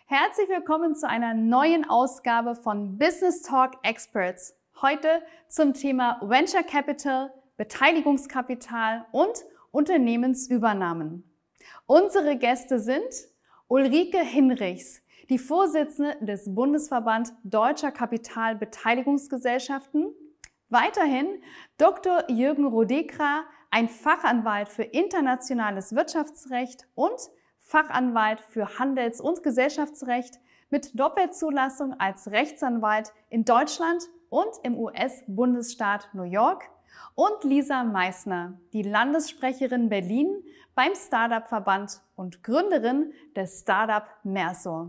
Herzlich willkommen zu einer neuen Ausgabe von Business Talk Experts. Heute zum Thema Venture Capital, Beteiligungskapital und Unternehmensübernahmen. Unsere Gäste sind Ulrike Hinrichs, die Vorsitzende des Bundesverband Deutscher Kapitalbeteiligungsgesellschaften. Weiterhin Dr. Jürgen Rodekra, ein Fachanwalt für internationales Wirtschaftsrecht und Fachanwalt für Handels- und Gesellschaftsrecht mit Doppelzulassung als Rechtsanwalt in Deutschland und im US-Bundesstaat New York. Und Lisa Meissner, die Landessprecherin Berlin beim Startup-Verband und Gründerin des Startup Mersor.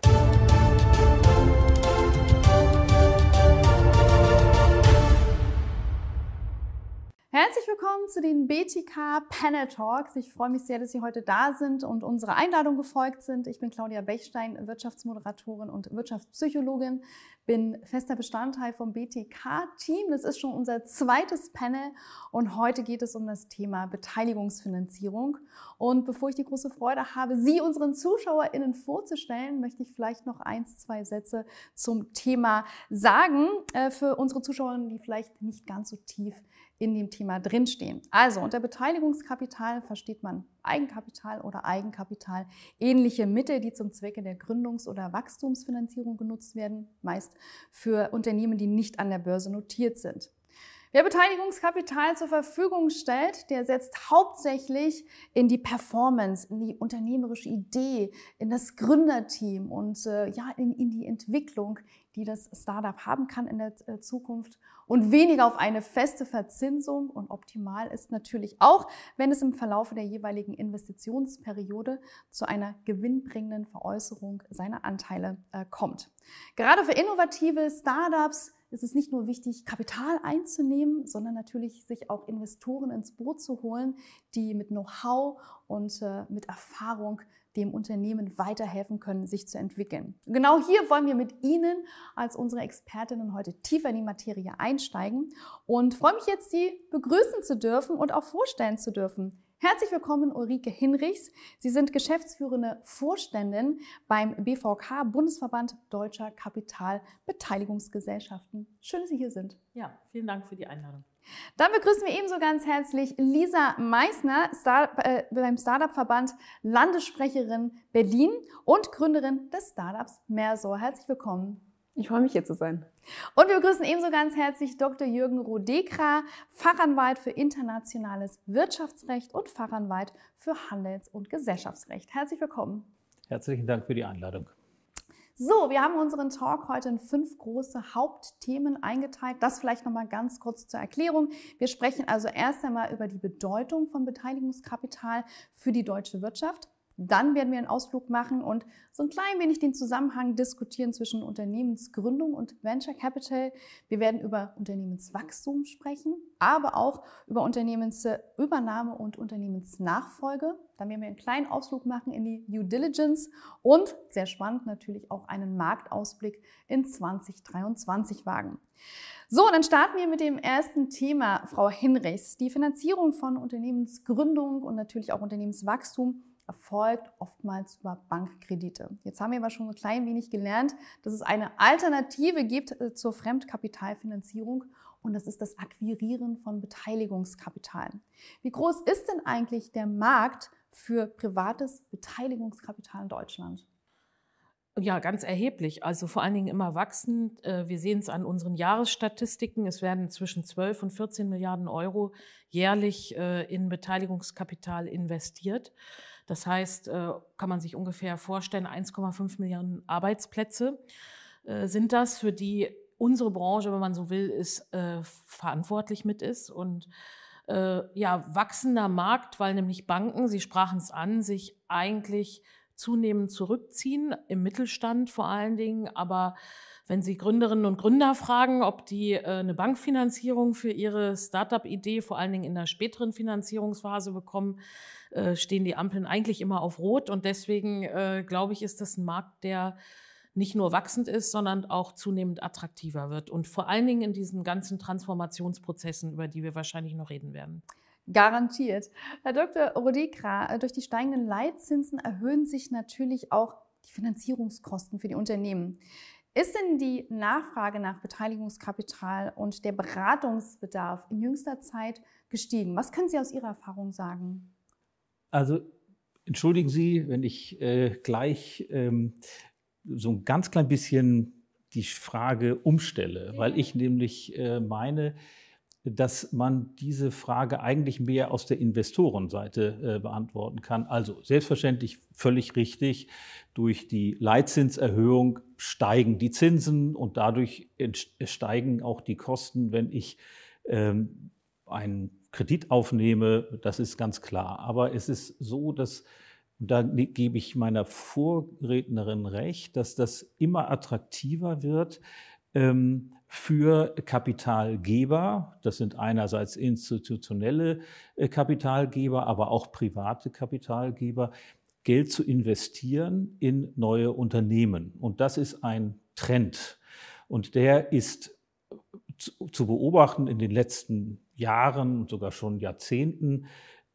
Herzlich willkommen zu den BTK Panel Talks. Ich freue mich sehr, dass Sie heute da sind und unserer Einladung gefolgt sind. Ich bin Claudia Bechstein, Wirtschaftsmoderatorin und Wirtschaftspsychologin, bin fester Bestandteil vom BTK-Team. Das ist schon unser zweites Panel und heute geht es um das Thema Beteiligungsfinanzierung. Und bevor ich die große Freude habe, Sie unseren ZuschauerInnen vorzustellen, möchte ich vielleicht noch 2 Sätze zum Thema sagen für unsere ZuschauerInnen, die vielleicht nicht ganz so tief in dem Thema drinstehen. Also unter Beteiligungskapital versteht man Eigenkapital oder Eigenkapital, ähnliche Mittel, die zum Zwecke der Gründungs- oder Wachstumsfinanzierung genutzt werden, meist für Unternehmen, die nicht an der Börse notiert sind. Wer Beteiligungskapital zur Verfügung stellt, der setzt hauptsächlich in die Performance, in die unternehmerische Idee, in das Gründerteam und in die Entwicklung, die das Startup haben kann in der Zukunft und weniger auf eine feste Verzinsung. Und optimal ist natürlich auch, wenn es im Verlaufe der jeweiligen Investitionsperiode zu einer gewinnbringenden Veräußerung seiner Anteile kommt. Gerade für innovative Startups ist es nicht nur wichtig, Kapital einzunehmen, sondern natürlich sich auch Investoren ins Boot zu holen, die mit Know-how und mit Erfahrung dem Unternehmen weiterhelfen können, sich zu entwickeln. Genau hier wollen wir mit Ihnen als unsere Expertinnen heute tiefer in die Materie einsteigen und freue mich jetzt, Sie begrüßen zu dürfen und auch vorstellen zu dürfen. Herzlich willkommen, Ulrike Hinrichs. Sie sind geschäftsführende Vorständin beim BVK, Bundesverband Deutscher Kapitalbeteiligungsgesellschaften. Schön, dass Sie hier sind. Ja, vielen Dank für die Einladung. Dann begrüßen wir ebenso ganz herzlich Lisa Meissner, beim Startup-Verband Landessprecherin Berlin und Gründerin des Startups Mersor. Herzlich willkommen. Ich freue mich, hier zu sein. Und wir begrüßen ebenso ganz herzlich Dr. Jürgen Rodekra, Fachanwalt für internationales Wirtschaftsrecht und Fachanwalt für Handels- und Gesellschaftsrecht. Herzlich willkommen. Herzlichen Dank für die Einladung. So, wir haben unseren Talk heute in 5 große Hauptthemen eingeteilt. Das vielleicht nochmal ganz kurz zur Erklärung. Wir sprechen also erst einmal über die Bedeutung von Beteiligungskapital für die deutsche Wirtschaft. Dann werden wir einen Ausflug machen und so ein klein wenig den Zusammenhang diskutieren zwischen Unternehmensgründung und Venture Capital. Wir werden über Unternehmenswachstum sprechen, aber auch über Unternehmensübernahme und Unternehmensnachfolge. Dann werden wir einen kleinen Ausflug machen in die Due Diligence und, sehr spannend, natürlich auch einen Marktausblick in 2023 wagen. So, dann starten wir mit dem ersten Thema, Frau Hinrichs. Die Finanzierung von Unternehmensgründung und natürlich auch Unternehmenswachstum erfolgt oftmals über Bankkredite. Jetzt haben wir aber schon ein klein wenig gelernt, dass es eine Alternative gibt zur Fremdkapitalfinanzierung und das ist das Akquirieren von Beteiligungskapital. Wie groß ist denn eigentlich der Markt für privates Beteiligungskapital in Deutschland? Ja, ganz erheblich. Also vor allen Dingen immer wachsend. Wir sehen es an unseren Jahresstatistiken. Es werden zwischen 12 und 14 Milliarden Euro jährlich in Beteiligungskapital investiert. Das heißt, kann man sich ungefähr vorstellen, 1,5 Milliarden Arbeitsplätze sind das, für die unsere Branche, wenn man so will, verantwortlich mit ist. Und wachsender Markt, weil nämlich Banken, Sie sprachen es an, sich eigentlich zunehmend zurückziehen, im Mittelstand vor allen Dingen. Aber wenn Sie Gründerinnen und Gründer fragen, ob die eine Bankfinanzierung für ihre Startup-Idee vor allen Dingen in der späteren Finanzierungsphase bekommen, stehen die Ampeln eigentlich immer auf Rot. Und deswegen, glaube ich, ist das ein Markt, der nicht nur wachsend ist, sondern auch zunehmend attraktiver wird. Und vor allen Dingen in diesen ganzen Transformationsprozessen, über die wir wahrscheinlich noch reden werden. Garantiert. Herr Dr. Rodekra, durch die steigenden Leitzinsen erhöhen sich natürlich auch die Finanzierungskosten für die Unternehmen. Ist denn die Nachfrage nach Beteiligungskapital und der Beratungsbedarf in jüngster Zeit gestiegen? Was können Sie aus Ihrer Erfahrung sagen? Also entschuldigen Sie, wenn ich gleich so ein ganz klein bisschen die Frage umstelle, weil ich nämlich meine, dass man diese Frage eigentlich mehr aus der Investorenseite beantworten kann. Also selbstverständlich völlig richtig, durch die Leitzinserhöhung steigen die Zinsen und dadurch steigen auch die Kosten, wenn ich einen Kredit aufnehme, das ist ganz klar. Aber es ist so, dass, da gebe ich meiner Vorrednerin recht, dass das immer attraktiver wird, für Kapitalgeber, das sind einerseits institutionelle Kapitalgeber, aber auch private Kapitalgeber, Geld zu investieren in neue Unternehmen. Und das ist ein Trend. Und der ist zu beobachten in den letzten Jahren und sogar schon Jahrzehnten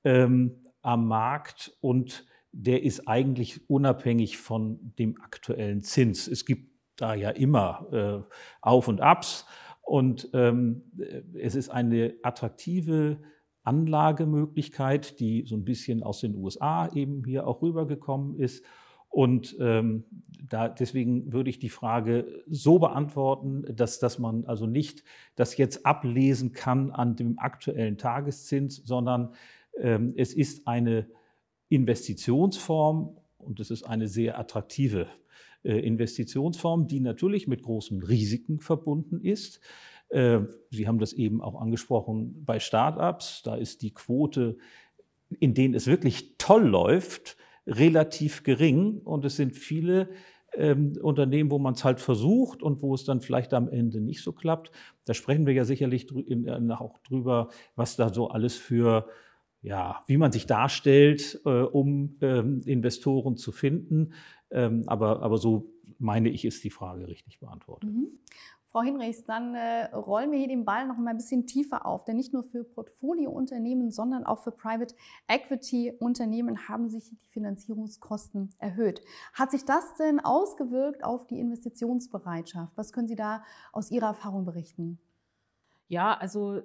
am Markt. Und der ist eigentlich unabhängig von dem aktuellen Zins. Es gibt da ja immer Auf und Abs und es ist eine attraktive Anlagemöglichkeit, die so ein bisschen aus den USA eben hier auch rübergekommen ist. Und deswegen würde ich die Frage so beantworten, dass man also nicht das jetzt ablesen kann an dem aktuellen Tageszins, sondern es ist eine Investitionsform und es ist eine sehr attraktive Investitionsform, die natürlich mit großen Risiken verbunden ist. Sie haben das eben auch angesprochen bei Start-ups. Da ist die Quote, in denen es wirklich toll läuft, relativ gering. Und es sind viele Unternehmen, wo man es halt versucht und wo es dann vielleicht am Ende nicht so klappt. Da sprechen wir ja sicherlich auch drüber, was da so alles für, ja, wie man sich darstellt, um Investoren zu finden. Aber so meine ich, ist die Frage richtig beantwortet. Mhm. Frau Hinrichs, dann rollen wir hier den Ball noch mal ein bisschen tiefer auf. Denn nicht nur für Portfoliounternehmen, sondern auch für Private Equity Unternehmen haben sich die Finanzierungskosten erhöht. Hat sich das denn ausgewirkt auf die Investitionsbereitschaft? Was können Sie da aus Ihrer Erfahrung berichten? Ja, also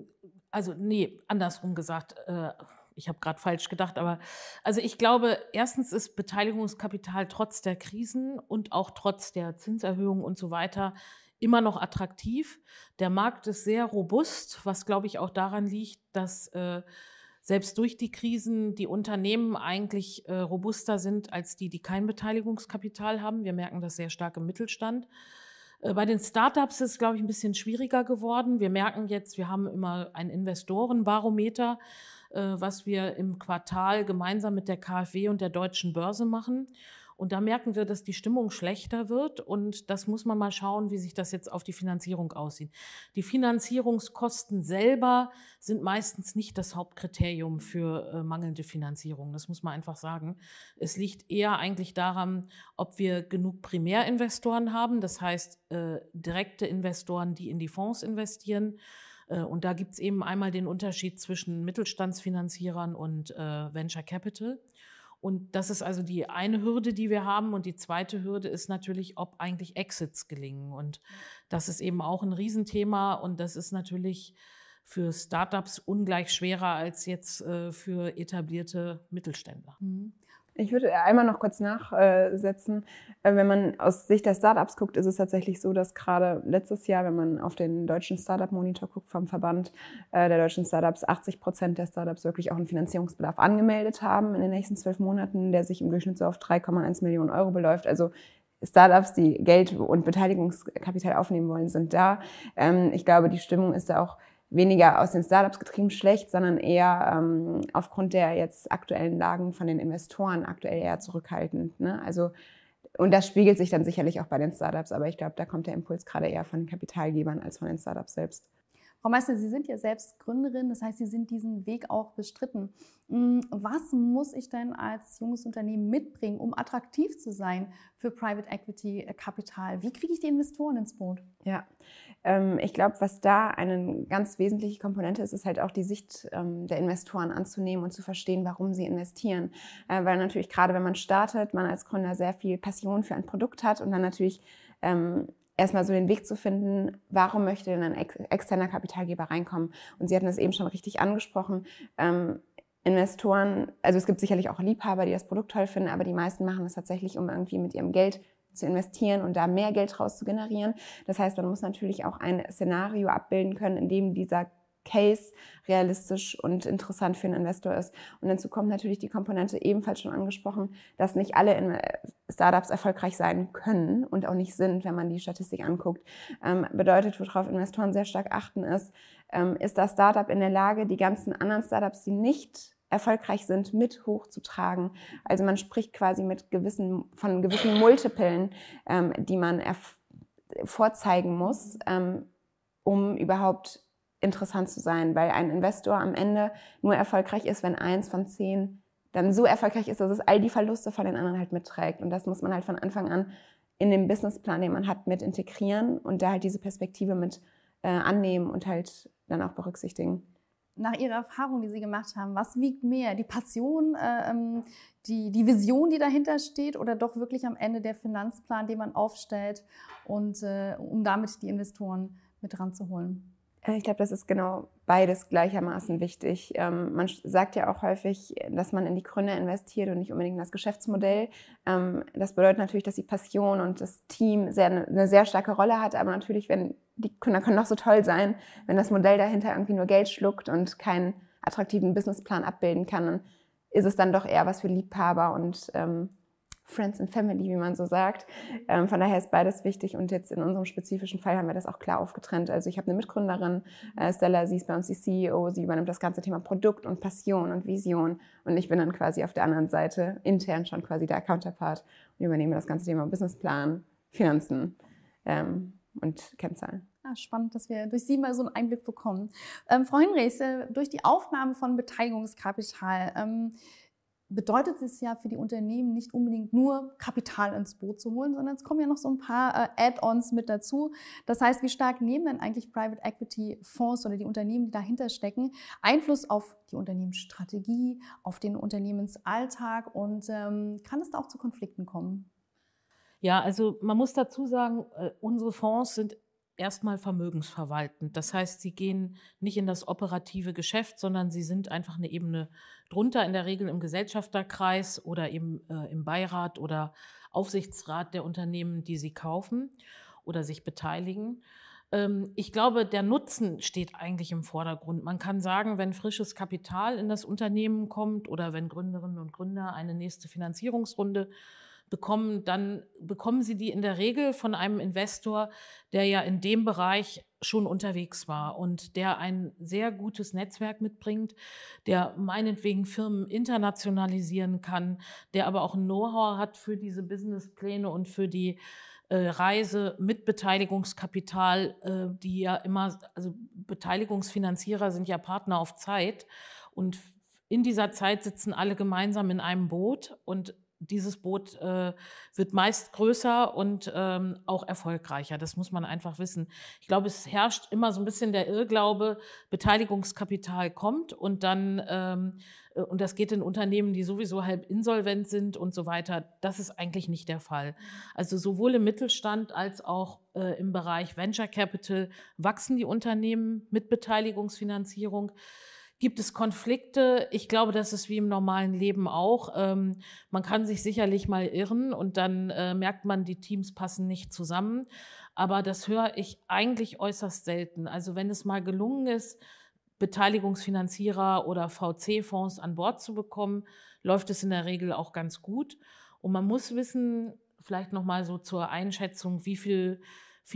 nee, andersrum gesagt. Ich habe gerade falsch gedacht, aber also ich glaube, erstens ist Beteiligungskapital trotz der Krisen und auch trotz der Zinserhöhung und so weiter immer noch attraktiv. Der Markt ist sehr robust, was, glaube ich, auch daran liegt, dass selbst durch die Krisen die Unternehmen eigentlich robuster sind als die, die kein Beteiligungskapital haben. Wir merken das sehr stark im Mittelstand. Bei den Startups ist es, glaube ich, ein bisschen schwieriger geworden. Wir merken jetzt, wir haben immer ein Investorenbarometer, was wir im Quartal gemeinsam mit der KfW und der Deutschen Börse machen. Und da merken wir, dass die Stimmung schlechter wird. Und das muss man mal schauen, wie sich das jetzt auf die Finanzierung aussieht. Die Finanzierungskosten selber sind meistens nicht das Hauptkriterium für mangelnde Finanzierung. Das muss man einfach sagen. Es liegt eher eigentlich daran, ob wir genug Primärinvestoren haben. Das heißt, direkte Investoren, die in die Fonds investieren. Und da gibt es eben einmal den Unterschied zwischen Mittelstandsfinanzierern und Venture Capital. Und das ist also die eine Hürde, die wir haben. Und die zweite Hürde ist natürlich, ob eigentlich Exits gelingen. Und das ist eben auch ein Riesenthema. Und das ist natürlich für Startups ungleich schwerer als jetzt für etablierte Mittelständler. Ich würde einmal noch kurz nachsetzen. Wenn man aus Sicht der Startups guckt, ist es tatsächlich so, dass gerade letztes Jahr, wenn man auf den deutschen Startup-Monitor guckt vom Verband der deutschen Startups, 80% der Startups wirklich auch einen Finanzierungsbedarf angemeldet haben in den nächsten 12 Monaten, der sich im Durchschnitt so auf 3,1 Millionen Euro beläuft. Also Startups, die Geld und Beteiligungskapital aufnehmen wollen, sind da. Ich glaube, die Stimmung ist da auch weniger aus den Startups getrieben schlecht, sondern eher aufgrund der jetzt aktuellen Lagen von den Investoren aktuell eher zurückhaltend. Ne? Also, und das spiegelt sich dann sicherlich auch bei den Startups, aber ich glaube, da kommt der Impuls gerade eher von den Kapitalgebern als von den Startups selbst. Frau Meister, Sie sind ja selbst Gründerin, das heißt, Sie sind diesen Weg auch bestritten. Was muss ich denn als junges Unternehmen mitbringen, um attraktiv zu sein für Private Equity Kapital? Wie kriege ich die Investoren ins Boot? Ja, ich glaube, was da eine ganz wesentliche Komponente ist, ist halt auch die Sicht der Investoren anzunehmen und zu verstehen, warum sie investieren. Weil natürlich gerade, wenn man startet, man als Gründer sehr viel Passion für ein Produkt hat und dann natürlich erstmal so den Weg zu finden, warum möchte denn ein externer Kapitalgeber reinkommen? Und Sie hatten es eben schon richtig angesprochen, Investoren, also es gibt sicherlich auch Liebhaber, die das Produkt toll finden, aber die meisten machen es tatsächlich, um irgendwie mit ihrem Geld zu investieren und da mehr Geld raus zu generieren. Das heißt, man muss natürlich auch ein Szenario abbilden können, in dem dieser Case realistisch und interessant für einen Investor ist. Und dazu kommt natürlich die Komponente, ebenfalls schon angesprochen, dass nicht alle Startups erfolgreich sein können und auch nicht sind, wenn man die Statistik anguckt. Bedeutet, worauf Investoren sehr stark achten, ist das Startup in der Lage, die ganzen anderen Startups, die nicht erfolgreich sind, mit hochzutragen. Also man spricht quasi von gewissen Multiplen, die man vorzeigen muss, um überhaupt interessant zu sein, weil ein Investor am Ende nur erfolgreich ist, wenn 1 von 10 dann so erfolgreich ist, dass es all die Verluste von den anderen halt mitträgt. Und das muss man halt von Anfang an in den Businessplan, den man hat, mit integrieren und da halt diese Perspektive mit annehmen und halt dann auch berücksichtigen. Nach Ihrer Erfahrung, die Sie gemacht haben, was wiegt mehr? Die Passion, die Vision, die dahinter steht, oder doch wirklich am Ende der Finanzplan, den man aufstellt, und um damit die Investoren mit ranzuholen? Ich glaube, das ist genau beides gleichermaßen wichtig. Man sagt ja auch häufig, dass man in die Gründer investiert und nicht unbedingt in das Geschäftsmodell. Das bedeutet natürlich, dass die Passion und das Team eine sehr starke Rolle hat, aber natürlich, wenn die Gründer können noch so toll sein, wenn das Modell dahinter irgendwie nur Geld schluckt und keinen attraktiven Businessplan abbilden kann, dann ist es dann doch eher was für Liebhaber und Friends and Family, wie man so sagt. Von daher ist beides wichtig und jetzt in unserem spezifischen Fall haben wir das auch klar aufgetrennt. Also ich habe eine Mitgründerin, Stella, sie ist bei uns die CEO, sie übernimmt das ganze Thema Produkt und Passion und Vision und ich bin dann quasi auf der anderen Seite intern schon quasi der Counterpart und übernehme das ganze Thema Businessplan, Finanzen und Kennzahlen. Spannend, dass wir durch Sie mal so einen Einblick bekommen. Frau Hinrichs, durch die Aufnahme von Beteiligungskapital bedeutet es ja für die Unternehmen nicht unbedingt nur Kapital ins Boot zu holen, sondern es kommen ja noch so ein paar Add-ons mit dazu. Das heißt, wie stark nehmen denn eigentlich Private Equity Fonds oder die Unternehmen, die dahinter stecken, Einfluss auf die Unternehmensstrategie, auf den Unternehmensalltag und kann es da auch zu Konflikten kommen? Ja, also man muss dazu sagen, unsere Fonds sind erstmal vermögensverwaltend. Das heißt, sie gehen nicht in das operative Geschäft, sondern sie sind einfach eine Ebene drunter, in der Regel im Gesellschafterkreis oder eben im Beirat oder Aufsichtsrat der Unternehmen, die sie kaufen oder sich beteiligen. Ich glaube, der Nutzen steht eigentlich im Vordergrund. Man kann sagen, wenn frisches Kapital in das Unternehmen kommt oder wenn Gründerinnen und Gründer eine nächste Finanzierungsrunde bekommen, dann bekommen sie die in der Regel von einem Investor, der ja in dem Bereich schon unterwegs war und der ein sehr gutes Netzwerk mitbringt, der meinetwegen Firmen internationalisieren kann, der aber auch ein Know-how hat für diese Businesspläne und für die Reise mit Beteiligungskapital, die ja immer, also Beteiligungsfinanzierer sind ja Partner auf Zeit und in dieser Zeit sitzen alle gemeinsam in einem Boot und dieses Boot wird meist größer und auch erfolgreicher. Das muss man einfach wissen. Ich glaube, es herrscht immer so ein bisschen der Irrglaube, Beteiligungskapital kommt und dann und das geht in Unternehmen, die sowieso halb insolvent sind und so weiter. Das ist eigentlich nicht der Fall. Also sowohl im Mittelstand als auch im Bereich Venture Capital wachsen die Unternehmen mit Beteiligungsfinanzierung. Gibt es Konflikte? Ich glaube, das ist wie im normalen Leben auch. Man kann sich sicherlich mal irren und dann merkt man, die Teams passen nicht zusammen. Aber das höre ich eigentlich äußerst selten. Also wenn es mal gelungen ist, Beteiligungsfinanzierer oder VC-Fonds an Bord zu bekommen, läuft es in der Regel auch ganz gut. Und man muss wissen, vielleicht noch mal so zur Einschätzung, wie viel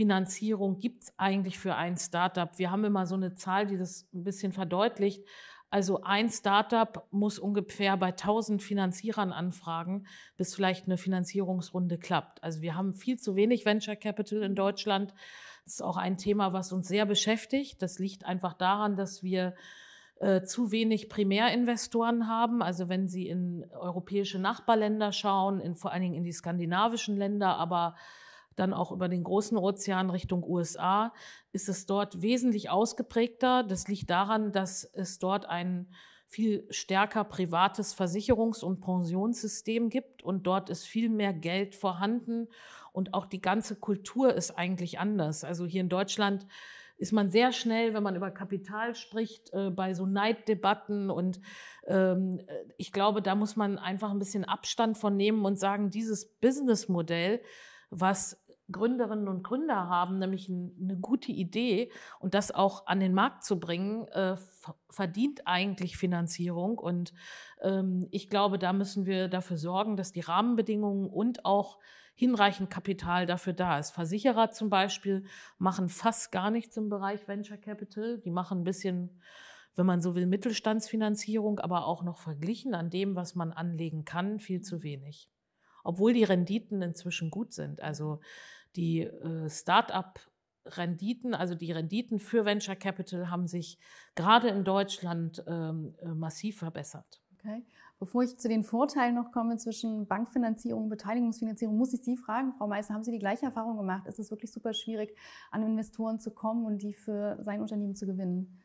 Finanzierung gibt es eigentlich für ein Startup? Wir haben immer so eine Zahl, die das ein bisschen verdeutlicht. Also ein Startup muss ungefähr bei 1000 Finanzierern anfragen, bis vielleicht eine Finanzierungsrunde klappt. Also wir haben viel zu wenig Venture Capital in Deutschland. Das ist auch ein Thema, was uns sehr beschäftigt. Das liegt einfach daran, dass wir zu wenig Primärinvestoren haben. Also wenn Sie in europäische Nachbarländer schauen, vor allen Dingen in die skandinavischen Länder, aber dann auch über den großen Ozean Richtung USA, ist es dort wesentlich ausgeprägter. Das liegt daran, dass es dort ein viel stärker privates Versicherungs- und Pensionssystem gibt und dort ist viel mehr Geld vorhanden und auch die ganze Kultur ist eigentlich anders. Also hier in Deutschland ist man sehr schnell, wenn man über Kapital spricht, bei so Neiddebatten und ich glaube, da muss man einfach ein bisschen Abstand von nehmen und sagen, dieses Businessmodell, was Gründerinnen und Gründer haben, nämlich eine gute Idee und das auch an den Markt zu bringen, verdient eigentlich Finanzierung. Und ich glaube, da müssen wir dafür sorgen, dass die Rahmenbedingungen und auch hinreichend Kapital dafür da ist. Versicherer zum Beispiel machen fast gar nichts im Bereich Venture Capital. Die machen ein bisschen, wenn man so will, Mittelstandsfinanzierung, aber auch noch verglichen an dem, was man anlegen kann, viel zu wenig. Obwohl die Renditen inzwischen gut sind. Also die Start-up-Renditen, also die Renditen für Venture Capital haben sich gerade in Deutschland massiv verbessert. Okay. Bevor ich zu den Vorteilen noch komme zwischen Bankfinanzierung und Beteiligungsfinanzierung, muss ich Sie fragen, Frau Meißner, haben Sie die gleiche Erfahrung gemacht? Ist es wirklich super schwierig, an Investoren zu kommen und die für sein Unternehmen zu gewinnen?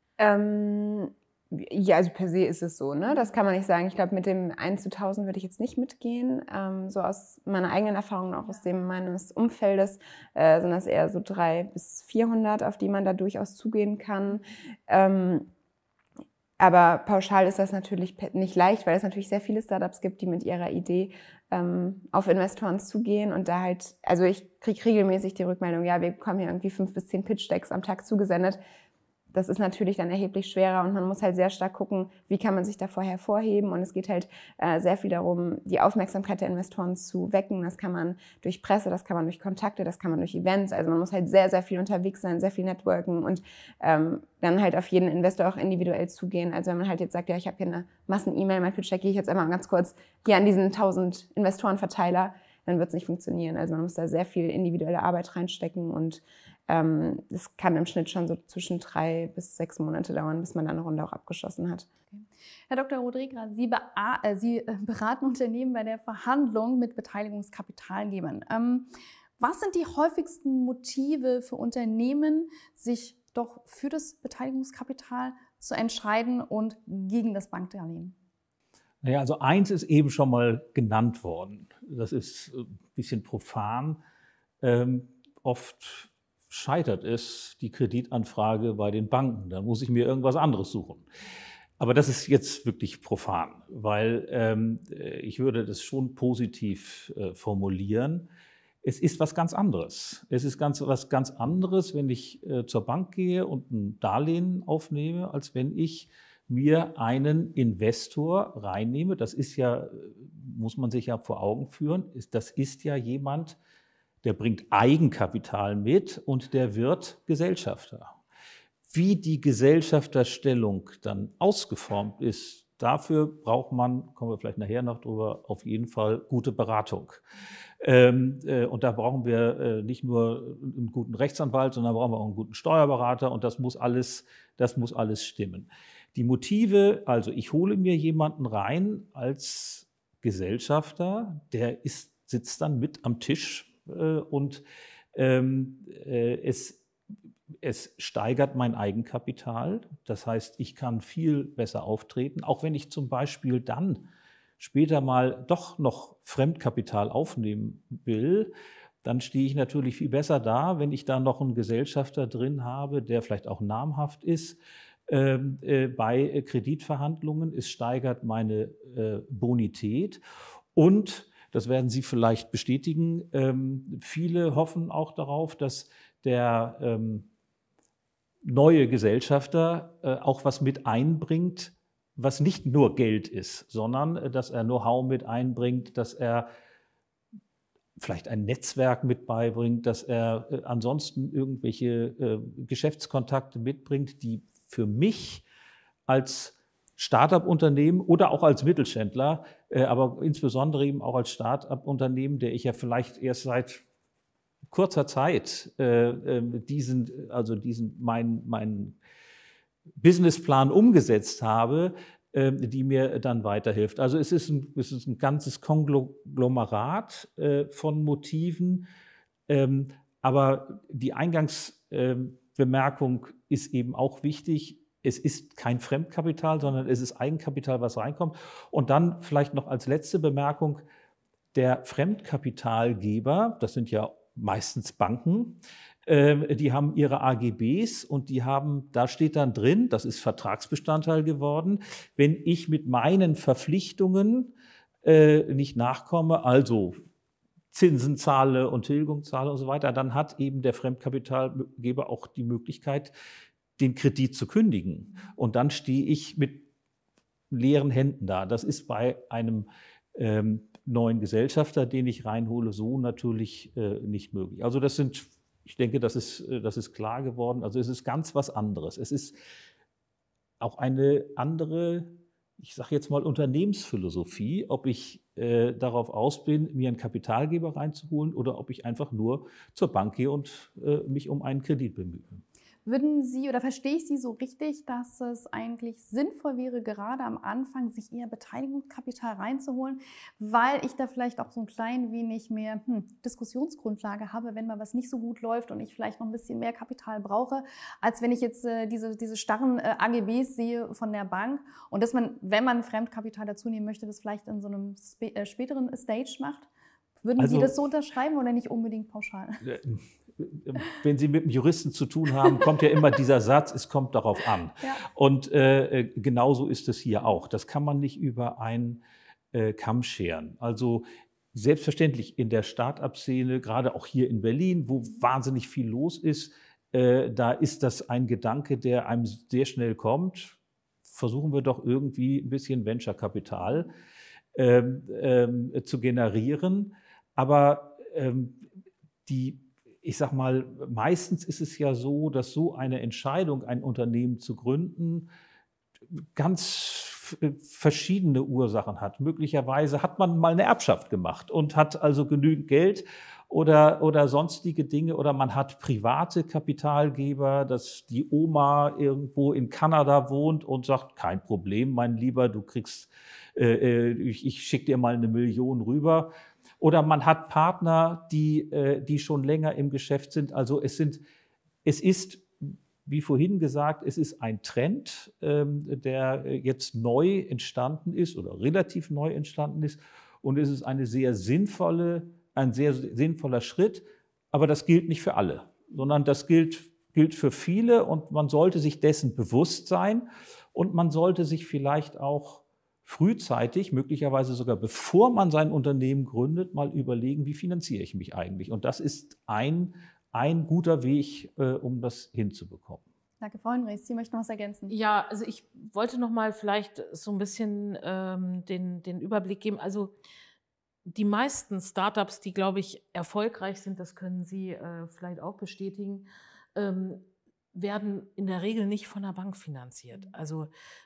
Ja, also per se ist es so, ne? Das kann man nicht sagen. Ich glaube, mit dem 1 zu 1000 würde ich jetzt nicht mitgehen. So aus meiner eigenen Erfahrung, auch aus dem meines Umfeldes, sind das eher so 300 bis 400, auf die man da durchaus zugehen kann. Aber pauschal ist das natürlich nicht leicht, weil es natürlich sehr viele Startups gibt, die mit ihrer Idee auf Investoren zugehen und da halt, also ich kriege regelmäßig die Rückmeldung, ja, wir bekommen hier irgendwie 5 bis 10 Pitch-Decks am Tag zugesendet. Das ist natürlich dann erheblich schwerer und man muss halt sehr stark gucken, wie kann man sich davor hervorheben. Und es geht halt sehr viel darum, die Aufmerksamkeit der Investoren zu wecken. Das kann man durch Presse, das kann man durch Kontakte, das kann man durch Events. Also man muss halt sehr, sehr viel unterwegs sein, sehr viel networken und dann halt auf jeden Investor auch individuell zugehen. Also wenn man halt jetzt sagt, ja, ich habe hier eine Massen-E-Mail, mein Pitch-Deck gehe ich jetzt einmal ganz kurz hier an diesen 1000 Investorenverteiler, dann wird es nicht funktionieren. Also man muss da sehr viel individuelle Arbeit reinstecken und das kann im Schnitt schon so zwischen 3 bis 6 Monate dauern, bis man dann eine Runde auch abgeschlossen hat. Okay. Herr Dr. Rodriguez, Sie beraten Unternehmen bei der Verhandlung mit Beteiligungskapitalgebern. Was sind die häufigsten Motive für Unternehmen, sich doch für das Beteiligungskapital zu entscheiden und gegen das Bankdarlehen? Naja, also eins ist eben schon mal genannt worden. Das ist ein bisschen profan. Oft scheitert es, die Kreditanfrage bei den Banken. Dann muss ich mir irgendwas anderes suchen. Aber das ist jetzt wirklich profan, weil ich würde das schon positiv formulieren. Es ist was ganz anderes. Es ist was ganz anderes, wenn ich zur Bank gehe und ein Darlehen aufnehme, als wenn ich mir einen Investor reinnehme. Das ist ja, muss man sich ja vor Augen führen, das ist ja jemand, der bringt Eigenkapital mit und der wird Gesellschafter. Wie die Gesellschafterstellung dann ausgeformt ist, dafür braucht man, kommen wir vielleicht nachher noch drüber, auf jeden Fall gute Beratung. Und da brauchen wir nicht nur einen guten Rechtsanwalt, sondern brauchen wir auch einen guten Steuerberater und das muss alles stimmen. Die Motive, also ich hole mir jemanden rein als Gesellschafter, der sitzt dann mit am Tisch und es steigert mein Eigenkapital. Das heißt, ich kann viel besser auftreten, auch wenn ich zum Beispiel dann später mal doch noch Fremdkapital aufnehmen will, dann stehe ich natürlich viel besser da, wenn ich da noch einen Gesellschafter drin habe, der vielleicht auch namhaft ist bei Kreditverhandlungen. Es steigert meine Bonität und das werden Sie vielleicht bestätigen. Viele hoffen auch darauf, dass der neue Gesellschafter auch was mit einbringt, was nicht nur Geld ist, sondern dass er Know-how mit einbringt, dass er vielleicht ein Netzwerk mit beibringt, dass er ansonsten irgendwelche Geschäftskontakte mitbringt, die für mich als Start-up-Unternehmen oder auch als Mittelständler, aber insbesondere eben auch als Start-up-Unternehmen, der ich ja vielleicht erst seit kurzer Zeit meinen Businessplan umgesetzt habe, die mir dann weiterhilft. Also es ist ein ganzes Konglomerat von Motiven, aber die Eingangsbemerkung ist eben auch wichtig. Es ist kein Fremdkapital, sondern es ist Eigenkapital, was reinkommt. Und dann vielleicht noch als letzte Bemerkung, der Fremdkapitalgeber, das sind ja meistens Banken, die haben ihre AGBs und da steht dann drin, das ist Vertragsbestandteil geworden, wenn ich mit meinen Verpflichtungen nicht nachkomme, also Zinsen zahle und Tilgung zahle und so weiter, dann hat eben der Fremdkapitalgeber auch die Möglichkeit, den Kredit zu kündigen. Und dann stehe ich mit leeren Händen da. Das ist bei einem neuen Gesellschafter, den ich reinhole, so natürlich nicht möglich. Also ich denke, das ist klar geworden. Also es ist ganz was anderes. Es ist auch eine andere, ich sage jetzt mal, Unternehmensphilosophie, ob ich darauf aus bin, mir einen Kapitalgeber reinzuholen oder ob ich einfach nur zur Bank gehe und mich um einen Kredit bemühe. Würden Sie oder verstehe ich Sie so richtig, dass es eigentlich sinnvoll wäre, gerade am Anfang sich eher Beteiligungskapital reinzuholen, weil ich da vielleicht auch so ein klein wenig mehr Diskussionsgrundlage habe, wenn mal was nicht so gut läuft und ich vielleicht noch ein bisschen mehr Kapital brauche, als wenn ich jetzt diese starren AGBs sehe von der Bank und dass man, wenn man Fremdkapital dazu nehmen möchte, das vielleicht in so einem späteren Stage macht? Würden Sie das so unterschreiben oder nicht unbedingt pauschal? Wenn Sie mit einem Juristen zu tun haben, kommt ja immer dieser Satz, es kommt darauf an. Ja. Und genauso ist es hier auch. Das kann man nicht über einen Kamm scheren. Also selbstverständlich in der Start-up-Szene, gerade auch hier in Berlin, wo wahnsinnig viel los ist, da ist das ein Gedanke, der einem sehr schnell kommt. Versuchen wir doch irgendwie ein bisschen Venture-Kapital zu generieren. Aber ich sag mal, meistens ist es ja so, dass so eine Entscheidung, ein Unternehmen zu gründen, ganz verschiedene Ursachen hat. Möglicherweise hat man mal eine Erbschaft gemacht und hat also genügend Geld oder sonstige Dinge, oder man hat private Kapitalgeber, dass die Oma irgendwo in Kanada wohnt und sagt, kein Problem, mein Lieber, du kriegst, ich schicke dir mal 1 Million rüber. Oder man hat Partner, die schon länger im Geschäft sind. Also es ist, wie vorhin gesagt, es ist ein Trend, der jetzt neu entstanden ist oder relativ neu entstanden ist. Und es ist ein sehr sinnvoller Schritt. Aber das gilt nicht für alle, sondern das gilt für viele. Und man sollte sich dessen bewusst sein. Und man sollte sich vielleicht auch frühzeitig, möglicherweise sogar bevor man sein Unternehmen gründet, mal überlegen, wie finanziere ich mich eigentlich? Und das ist ein guter Weg, um das hinzubekommen. Danke, Frau Hinrichs. Sie möchten noch was ergänzen? Ja, also ich wollte noch mal vielleicht so ein bisschen den Überblick geben. Also die meisten Startups, die, glaube ich, erfolgreich sind, das können Sie vielleicht auch bestätigen, werden in der Regel nicht von der Bank finanziert. Also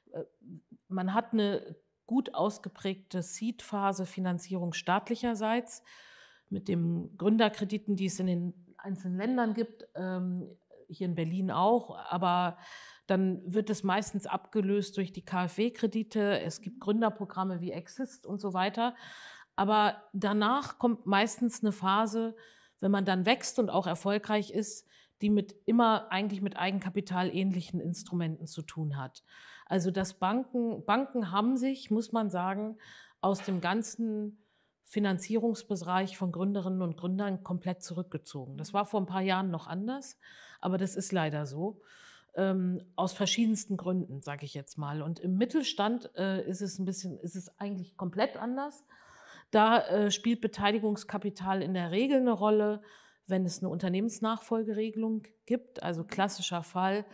man hat eine gut ausgeprägte Seed-Phase Finanzierung staatlicherseits mit den Gründerkrediten, die es in den einzelnen Ländern gibt, hier in Berlin auch, aber dann wird es meistens abgelöst durch die KfW-Kredite. Es gibt Gründerprogramme wie Exist und so weiter. Aber danach kommt meistens eine Phase, wenn man dann wächst und auch erfolgreich ist, die immer eigentlich mit eigenkapitalähnlichen Instrumenten zu tun hat. Also dass Banken haben sich, muss man sagen, aus dem ganzen Finanzierungsbereich von Gründerinnen und Gründern komplett zurückgezogen. Das war vor ein paar Jahren noch anders, aber das ist leider so. Aus verschiedensten Gründen, sage ich jetzt mal. Und im Mittelstand ist es eigentlich komplett anders. Da spielt Beteiligungskapital in der Regel eine Rolle, wenn es eine Unternehmensnachfolgeregelung gibt. Also klassischer Fall,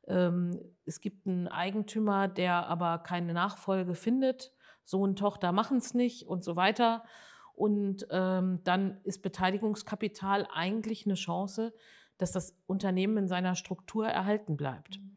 es gibt einen Eigentümer, der aber keine Nachfolge findet, Sohn, Tochter machen es nicht und so weiter. Und dann ist Beteiligungskapital eigentlich eine Chance, dass das Unternehmen in seiner Struktur erhalten bleibt.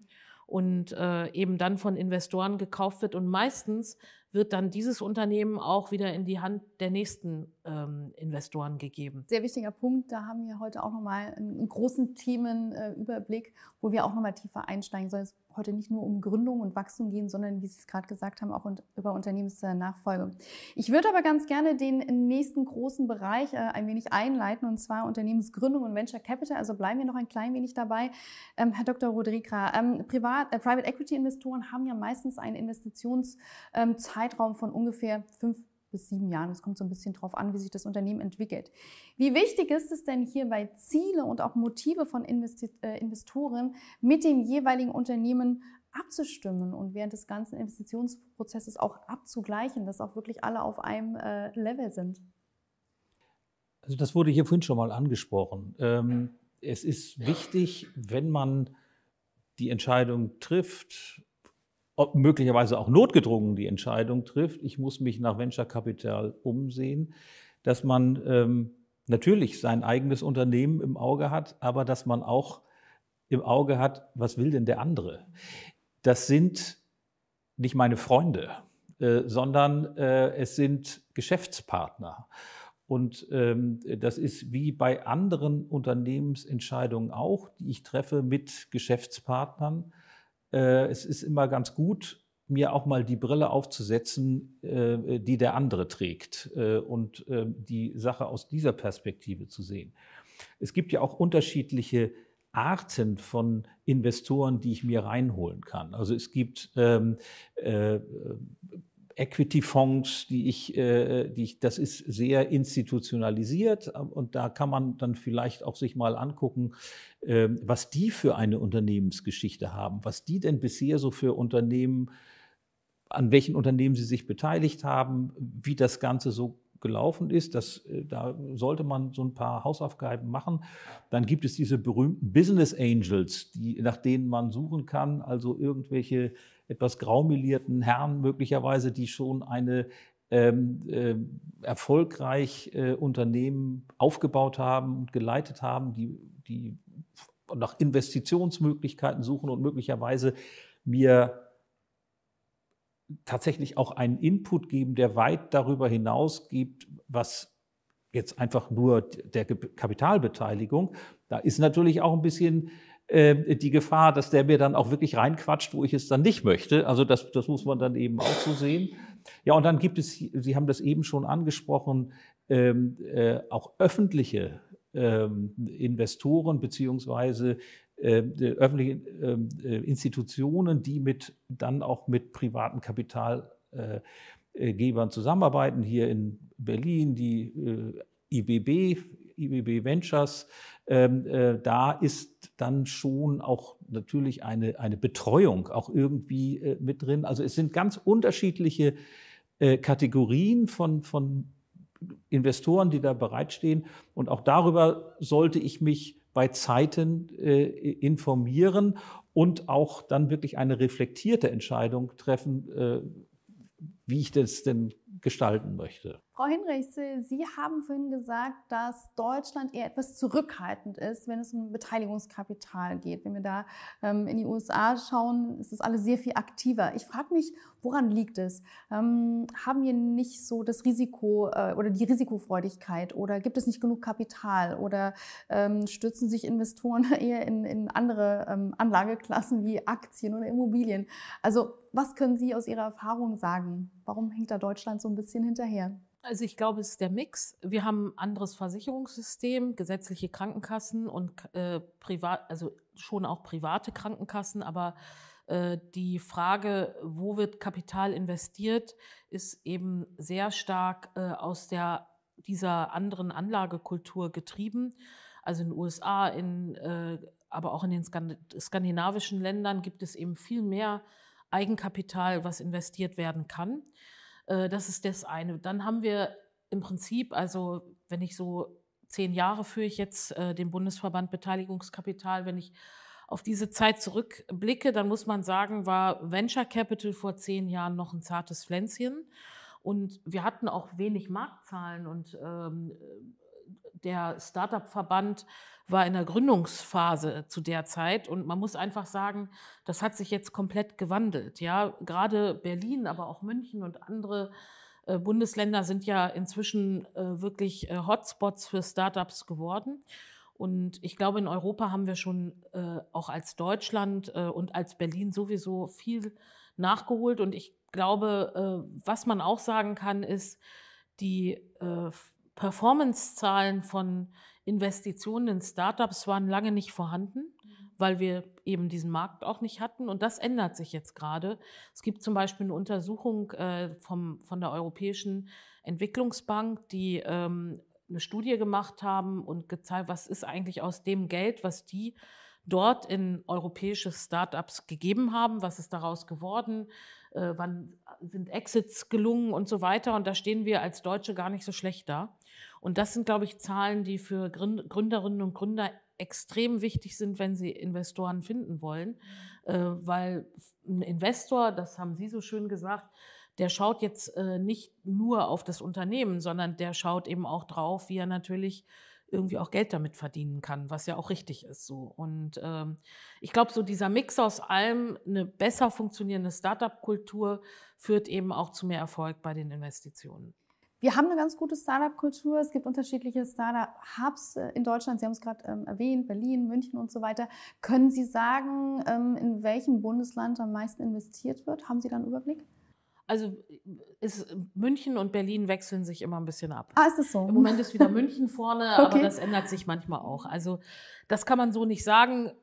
und eben dann von Investoren gekauft wird. Und meistens wird dann dieses Unternehmen auch wieder in die Hand der nächsten Investoren gegeben. Sehr wichtiger Punkt. Da haben wir heute auch nochmal einen großen Themenüberblick, wo wir auch nochmal tiefer einsteigen. Soll es heute nicht nur um Gründung und Wachstum gehen, sondern, wie Sie es gerade gesagt haben, auch über Unternehmensnachfolge. Ich würde aber ganz gerne den nächsten großen Bereich ein wenig einleiten, und zwar Unternehmensgründung und Venture Capital. Also bleiben wir noch ein klein wenig dabei. Herr Dr. Rodriguez, Private Equity Investoren haben ja meistens einen Investitionszeitraum von ungefähr 5 bis 7 Jahren. Es kommt so ein bisschen drauf an, wie sich das Unternehmen entwickelt. Wie wichtig ist es denn hierbei, Ziele und auch Motive von Investoren mit dem jeweiligen Unternehmen abzustimmen und während des ganzen Investitionsprozesses auch abzugleichen, dass auch wirklich alle auf einem Level sind? Also das wurde hier vorhin schon mal angesprochen. Es ist wichtig, wenn man die Entscheidung trifft, möglicherweise auch notgedrungen die Entscheidung trifft, ich muss mich nach Venture Capital umsehen, dass man natürlich sein eigenes Unternehmen im Auge hat, aber dass man auch im Auge hat, was will denn der andere? Das sind nicht meine Freunde, sondern es sind Geschäftspartner. Und das ist wie bei anderen Unternehmensentscheidungen auch, die ich treffe mit Geschäftspartnern. Es ist immer ganz gut, mir auch mal die Brille aufzusetzen, die der andere trägt, und die Sache aus dieser Perspektive zu sehen. Es gibt ja auch unterschiedliche Arten von Investoren, die ich mir reinholen kann. Also es gibt Equity-Fonds, das ist sehr institutionalisiert, und da kann man dann vielleicht auch sich mal angucken, was die für eine Unternehmensgeschichte haben, was die denn bisher so für Unternehmen, an welchen Unternehmen sie sich beteiligt haben, wie das Ganze so gelaufen ist. Da sollte man so ein paar Hausaufgaben machen. Dann gibt es diese berühmten Business Angels, nach denen man suchen kann, also irgendwelche etwas graumelierten Herren möglicherweise, die schon eine erfolgreich Unternehmen aufgebaut haben und geleitet haben, die nach Investitionsmöglichkeiten suchen und möglicherweise mir tatsächlich auch einen Input geben, der weit darüber hinaus gibt, was jetzt einfach nur der Kapitalbeteiligung. Da ist natürlich auch ein bisschen die Gefahr, dass der mir dann auch wirklich reinquatscht, wo ich es dann nicht möchte. Also das muss man dann eben auch so sehen. Ja, und dann gibt es, Sie haben das eben schon angesprochen, auch öffentliche Investoren beziehungsweise öffentliche Institutionen, die dann auch mit privaten Kapitalgebern zusammenarbeiten. Hier in Berlin die IBB Ventures. Da ist dann schon auch natürlich eine Betreuung auch irgendwie mit drin. Also es sind ganz unterschiedliche Kategorien von Investoren, die da bereitstehen. Und auch darüber sollte ich mich bei Zeiten informieren und auch dann wirklich eine reflektierte Entscheidung treffen, wie ich das denn gestalten möchte. Frau Hinrichs, Sie haben vorhin gesagt, dass Deutschland eher etwas zurückhaltend ist, wenn es um Beteiligungskapital geht. Wenn wir da in die USA schauen, ist das alles sehr viel aktiver. Ich frage mich, woran liegt es? Haben wir nicht so das Risiko oder die Risikofreudigkeit oder gibt es nicht genug Kapital oder stürzen sich Investoren eher in andere Anlageklassen wie Aktien oder Immobilien? Also was können Sie aus Ihrer Erfahrung sagen? Warum hängt da Deutschland so ein bisschen hinterher? Also ich glaube, es ist der Mix. Wir haben ein anderes Versicherungssystem, gesetzliche Krankenkassen und also schon auch private Krankenkassen. Aber die Frage, wo wird Kapital investiert, ist eben sehr stark aus dieser anderen Anlagekultur getrieben. Also in den USA, aber auch in den skandinavischen Ländern gibt es eben viel mehr Eigenkapital, was investiert werden kann. Das ist das eine. Dann haben wir im Prinzip, also wenn ich so 10 Jahre führe ich jetzt den Bundesverband Beteiligungskapital, wenn ich auf diese Zeit zurückblicke, dann muss man sagen, war Venture Capital vor 10 Jahren noch ein zartes Pflänzchen und wir hatten auch wenig Marktzahlen und der Startup-Verband war in der Gründungsphase zu der Zeit und man muss einfach sagen, das hat sich jetzt komplett gewandelt. Ja, gerade Berlin, aber auch München und andere Bundesländer sind ja inzwischen wirklich Hotspots für Startups geworden. Und ich glaube, in Europa haben wir schon auch als Deutschland und als Berlin sowieso viel nachgeholt. Und ich glaube, was man auch sagen kann, ist, die Performance-Zahlen von Investitionen in Startups waren lange nicht vorhanden, weil wir eben diesen Markt auch nicht hatten. Und das ändert sich jetzt gerade. Es gibt zum Beispiel eine Untersuchung von der Europäischen Entwicklungsbank, die eine Studie gemacht haben und gezeigt, was ist eigentlich aus dem Geld, was die dort in europäische Startups gegeben haben, was ist daraus geworden, wann sind Exits gelungen und so weiter. Und da stehen wir als Deutsche gar nicht so schlecht da. Und das sind, glaube ich, Zahlen, die für Gründerinnen und Gründer extrem wichtig sind, wenn sie Investoren finden wollen. Weil ein Investor, das haben Sie so schön gesagt, der schaut jetzt nicht nur auf das Unternehmen, sondern der schaut eben auch drauf, wie er natürlich irgendwie auch Geld damit verdienen kann, was ja auch richtig ist. So. Und ich glaube, so dieser Mix aus allem, eine besser funktionierende Startup-Kultur führt eben auch zu mehr Erfolg bei den Investitionen. Wir haben eine ganz gute Startup-Kultur. Es gibt unterschiedliche Startup-Hubs in Deutschland. Sie haben es gerade erwähnt, Berlin, München und so weiter. Können Sie sagen, in welchem Bundesland am meisten investiert wird? Haben Sie da einen Überblick? Also München und Berlin wechseln sich immer ein bisschen ab. Ah, ist das so? Im Moment ist wieder München vorne, Okay. aber das ändert sich manchmal auch. Also das kann man so nicht sagen.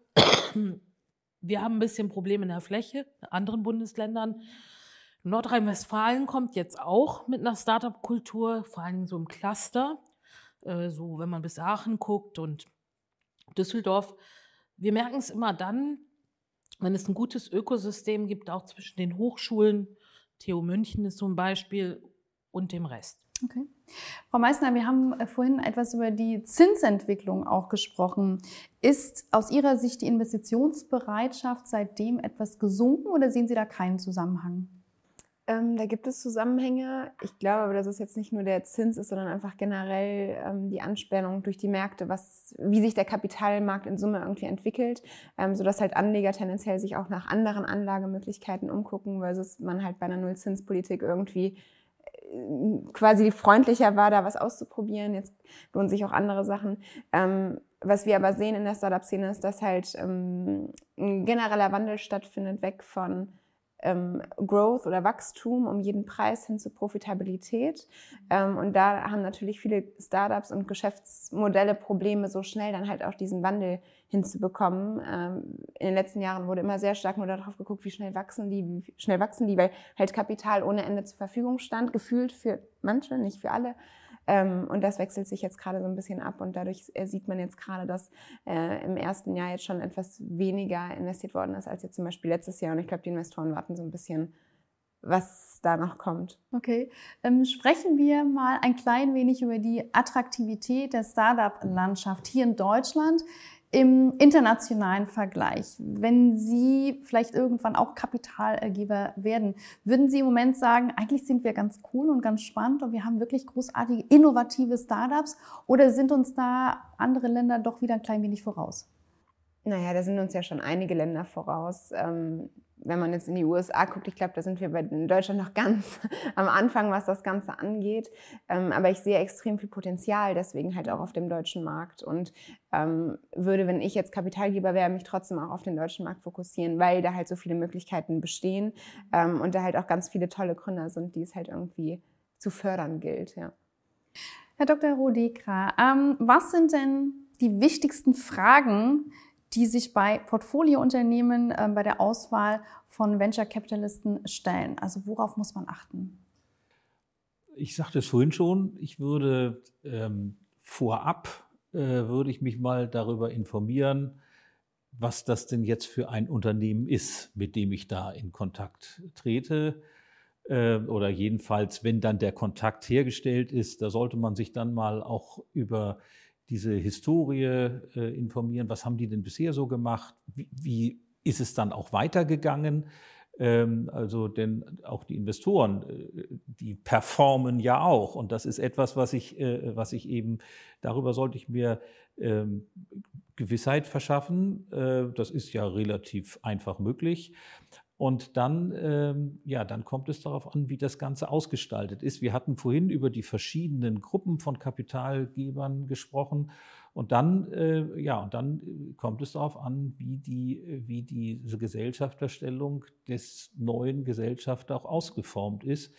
Wir haben ein bisschen Probleme in der Fläche, in anderen Bundesländern. Nordrhein-Westfalen kommt jetzt auch mit einer Startup-Kultur, vor allem so im Cluster, so wenn man bis Aachen guckt und Düsseldorf. Wir merken es immer dann, wenn es ein gutes Ökosystem gibt, auch zwischen den Hochschulen, TU München ist so ein Beispiel, und dem Rest. Okay. Frau Meissner, wir haben vorhin etwas über die Zinsentwicklung auch gesprochen. Ist aus Ihrer Sicht die Investitionsbereitschaft seitdem etwas gesunken oder sehen Sie da keinen Zusammenhang? Da gibt es Zusammenhänge. Ich glaube aber, dass es jetzt nicht nur der Zins ist, sondern einfach generell die Anspannung durch die Märkte, wie sich der Kapitalmarkt in Summe irgendwie entwickelt, sodass halt Anleger tendenziell sich auch nach anderen Anlagemöglichkeiten umgucken, versus man halt bei einer Nullzinspolitik irgendwie quasi freundlicher war, da was auszuprobieren. Jetzt lohnen sich auch andere Sachen. Was wir aber sehen in der Startup-Szene ist, dass halt ein genereller Wandel stattfindet, weg von Growth oder Wachstum um jeden Preis hin zu Profitabilität. Und da haben natürlich viele Startups und Geschäftsmodelle Probleme, so schnell dann halt auch diesen Wandel hinzubekommen. In den letzten Jahren wurde immer sehr stark nur darauf geguckt, wie schnell wachsen die, weil halt Kapital ohne Ende zur Verfügung stand, gefühlt für manche, nicht für alle. Und das wechselt sich jetzt gerade so ein bisschen ab und dadurch sieht man jetzt gerade, dass im ersten Jahr jetzt schon etwas weniger investiert worden ist als jetzt zum Beispiel letztes Jahr. Und ich glaube, die Investoren warten so ein bisschen, was da noch kommt. Okay, sprechen wir mal ein klein wenig über die Attraktivität der Startup-Landschaft hier in Deutschland im internationalen Vergleich. Wenn Sie vielleicht irgendwann auch Kapitalgeber werden, würden Sie im Moment sagen, eigentlich sind wir ganz cool und ganz spannend und wir haben wirklich großartige, innovative Startups, oder sind uns da andere Länder doch wieder ein klein wenig voraus? Naja, da sind uns ja schon einige Länder voraus. Wenn man jetzt in die USA guckt, ich glaube, da sind wir in Deutschland noch ganz am Anfang, was das Ganze angeht. Aber ich sehe extrem viel Potenzial, deswegen halt auch auf dem deutschen Markt. Und würde, wenn ich jetzt Kapitalgeber wäre, mich trotzdem auch auf den deutschen Markt fokussieren, weil da halt so viele Möglichkeiten bestehen und da halt auch ganz viele tolle Gründer sind, die es halt irgendwie zu fördern gilt. Ja. Herr Dr. Rodekra, was sind denn die wichtigsten Fragen, die sich bei Portfoliounternehmen bei der Auswahl von Venture-Capitalisten stellen? Also worauf muss man achten? Ich sagte es vorhin schon, ich würde vorab würde ich mich mal darüber informieren, was das denn jetzt für ein Unternehmen ist, mit dem ich da in Kontakt trete. Oder jedenfalls, wenn dann der Kontakt hergestellt ist, da sollte man sich dann mal auch über diese Historie informieren. Was haben die denn bisher so gemacht? Wie ist es dann auch weitergegangen? Also denn auch die Investoren, die performen ja auch. Und das ist etwas, was ich eben, darüber sollte ich mir Gewissheit verschaffen. Das ist ja relativ einfach möglich. Und dann, dann kommt es darauf an, wie das Ganze ausgestaltet ist. Wir hatten vorhin über die verschiedenen Gruppen von Kapitalgebern gesprochen. Und dann kommt es darauf an, wie diese Gesellschafterstellung des neuen Gesellschafters auch ausgeformt ist.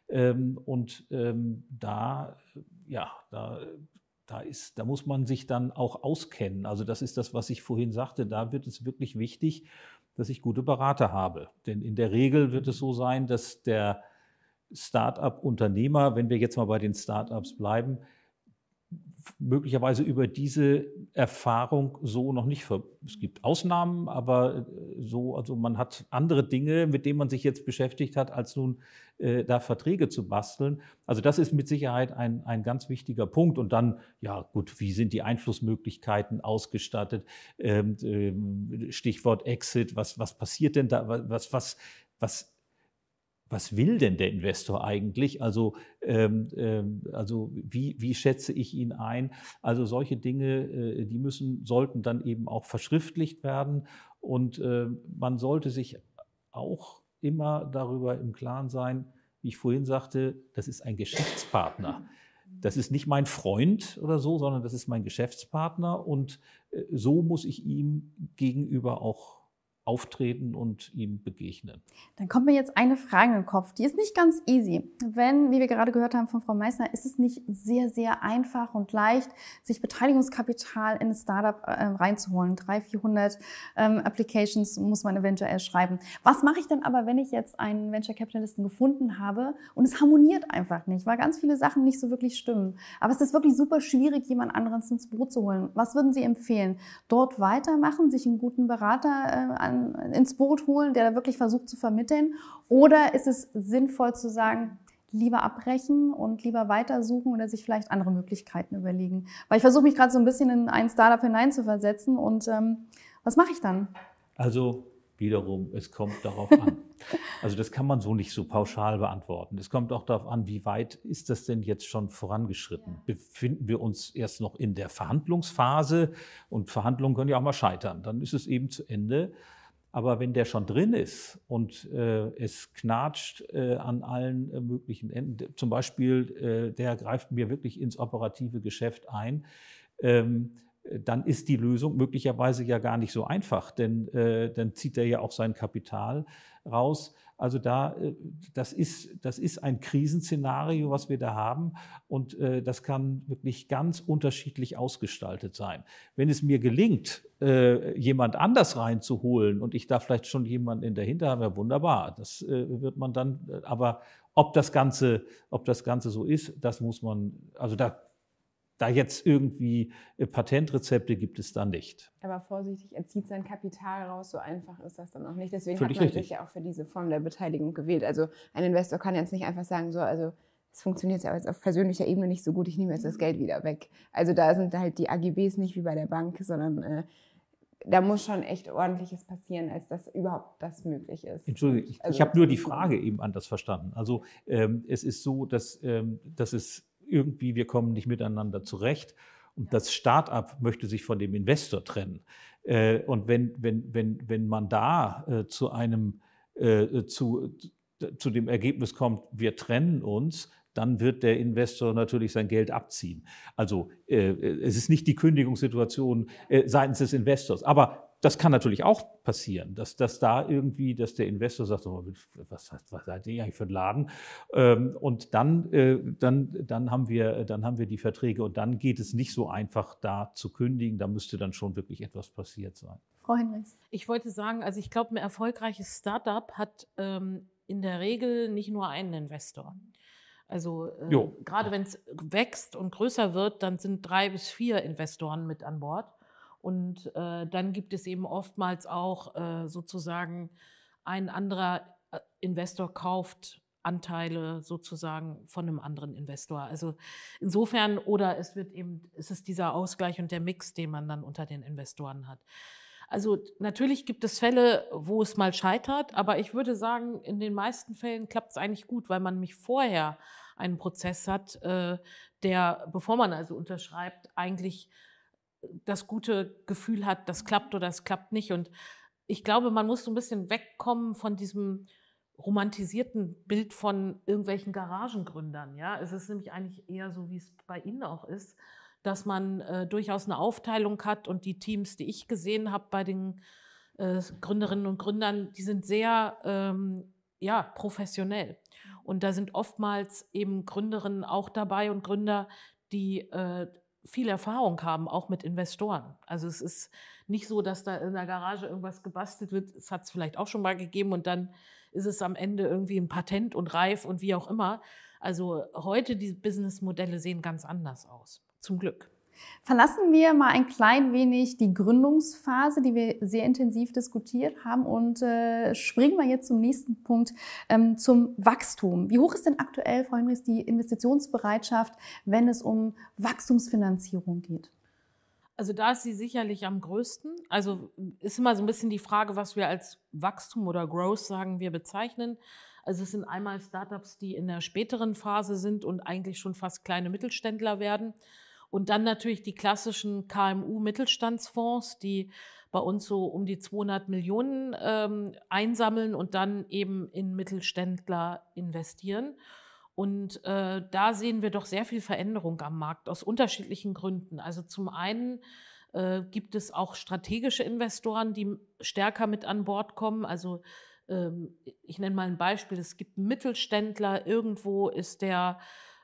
Da muss man sich dann auch auskennen. Also das ist das, was ich vorhin sagte. Da wird es wirklich wichtig, dass ich gute Berater habe. Denn in der Regel wird es so sein, dass der Start-up-Unternehmer, wenn wir jetzt mal bei den Start-ups bleiben, möglicherweise über diese Erfahrung so noch nicht. Es gibt Ausnahmen, aber so, also man hat andere Dinge, mit denen man sich jetzt beschäftigt hat, als nun da Verträge zu basteln. Also das ist mit Sicherheit ein ganz wichtiger Punkt. Und dann, ja gut, wie sind die Einflussmöglichkeiten ausgestattet? Stichwort Exit, was passiert denn da? Was will denn der Investor eigentlich? Also wie schätze ich ihn ein? Also solche Dinge, sollten dann eben auch verschriftlicht werden. Und man sollte sich auch immer darüber im Klaren sein, wie ich vorhin sagte, das ist ein Geschäftspartner. Das ist nicht mein Freund oder so, sondern das ist mein Geschäftspartner. Und so muss ich ihm gegenüber auch auftreten und ihm begegnen. Dann kommt mir jetzt eine Frage in den Kopf, die ist nicht ganz easy. Wenn, wie wir gerade gehört haben von Frau Meissner, ist es nicht sehr, sehr einfach und leicht, sich Beteiligungskapital in ein Startup reinzuholen. 300, 400 Applications muss man eventuell schreiben. Was mache ich denn aber, wenn ich jetzt einen Venture Capitalisten gefunden habe und es harmoniert einfach nicht, weil ganz viele Sachen nicht so wirklich stimmen. Aber es ist wirklich super schwierig, jemand anderes ins Boot zu holen. Was würden Sie empfehlen? Dort weitermachen, sich einen guten Berater ins Boot holen, der da wirklich versucht zu vermitteln? Oder ist es sinnvoll zu sagen, lieber abbrechen und lieber weitersuchen oder sich vielleicht andere Möglichkeiten überlegen? Weil ich versuche mich gerade so ein bisschen in ein Startup hineinzuversetzen und was mache ich dann? Also wiederum, es kommt darauf an. Also das kann man so nicht so pauschal beantworten. Es kommt auch darauf an, wie weit ist das denn jetzt schon vorangeschritten? Befinden wir uns erst noch in der Verhandlungsphase und Verhandlungen können ja auch mal scheitern. Dann ist es eben zu Ende. Aber wenn der schon drin ist und es knatscht an allen möglichen Enden, zum Beispiel der greift mir wirklich ins operative Geschäft ein, dann ist die Lösung möglicherweise ja gar nicht so einfach, denn dann zieht er ja auch sein Kapital raus. Also das ist ein Krisenszenario, was wir da haben, und das kann wirklich ganz unterschiedlich ausgestaltet sein. Wenn es mir gelingt, jemand anders reinzuholen und ich da vielleicht schon jemanden in der Hinter habe, ja, wunderbar, das wird man dann, aber ob das Ganze so ist, das muss man, also da jetzt irgendwie Patentrezepte gibt es da nicht. Aber vorsichtig, er zieht sein Kapital raus, so einfach ist das dann auch nicht. Deswegen Völlig hat man richtig. sich ja auch für diese Form der Beteiligung gewählt. Also ein Investor kann jetzt nicht einfach sagen, so, also es funktioniert ja jetzt auf persönlicher Ebene nicht so gut, ich nehme jetzt das Geld wieder weg. Also da sind halt die AGBs nicht wie bei der Bank, sondern da muss schon echt Ordentliches passieren, als dass überhaupt das möglich ist. Entschuldigung, ich habe nur die Frage eben anders verstanden. Also es ist so, dass es irgendwie, wir kommen nicht miteinander zurecht und das Start-up möchte sich von dem Investor trennen. Und wenn man da zu dem Ergebnis kommt, wir trennen uns, dann wird der Investor natürlich sein Geld abziehen. Also es ist nicht die Kündigungssituation seitens des Investors. Aber das kann natürlich auch passieren, dass der Investor sagt, oh, was seid ihr eigentlich für ein Laden? Und dann haben wir die Verträge und dann geht es nicht so einfach, da zu kündigen. Da müsste dann schon wirklich etwas passiert sein. Frau Hinrichs. Ich wollte sagen, also ich glaube, ein erfolgreiches Startup hat in der Regel nicht nur einen Investor. Also gerade wenn es wächst und größer wird, dann sind 3 bis 4 Investoren mit an Bord. Und dann gibt es eben oftmals auch sozusagen ein anderer Investor kauft Anteile sozusagen von einem anderen Investor. Also insofern, oder es ist dieser Ausgleich und der Mix, den man dann unter den Investoren hat. Also natürlich gibt es Fälle, wo es mal scheitert, aber ich würde sagen, in den meisten Fällen klappt es eigentlich gut, weil man nämlich vorher einen Prozess hat, der, bevor man also unterschreibt, eigentlich das gute Gefühl hat, das klappt oder es klappt nicht. Und ich glaube, man muss so ein bisschen wegkommen von diesem romantisierten Bild von irgendwelchen Garagengründern. Ja? Es ist nämlich eigentlich eher so, wie es bei Ihnen auch ist, dass man durchaus eine Aufteilung hat und die Teams, die ich gesehen habe bei den Gründerinnen und Gründern, die sind sehr professionell. Und da sind oftmals eben Gründerinnen auch dabei und Gründer, die viel Erfahrung haben, auch mit Investoren. Also es ist nicht so, dass da in der Garage irgendwas gebastelt wird. Es hat es vielleicht auch schon mal gegeben und dann ist es am Ende irgendwie ein Patent und reif und wie auch immer. Also heute, die Businessmodelle sehen ganz anders aus. Zum Glück. Verlassen wir mal ein klein wenig die Gründungsphase, die wir sehr intensiv diskutiert haben, und springen wir jetzt zum nächsten Punkt, zum Wachstum. Wie hoch ist denn aktuell, Frau Hinrichs, die Investitionsbereitschaft, wenn es um Wachstumsfinanzierung geht? Also da ist sie sicherlich am größten. Also ist immer so ein bisschen die Frage, was wir als Wachstum oder Growth, sagen wir, bezeichnen. Also es sind einmal Startups, die in der späteren Phase sind und eigentlich schon fast kleine Mittelständler werden. Und dann natürlich die klassischen KMU-Mittelstandsfonds, die bei uns so um die 200 Millionen einsammeln und dann eben in Mittelständler investieren. Und da sehen wir doch sehr viel Veränderung am Markt aus unterschiedlichen Gründen. Also zum einen gibt es auch strategische Investoren, die stärker mit an Bord kommen. Also ich nenne mal ein Beispiel. Es gibt einen Mittelständler, irgendwo ist der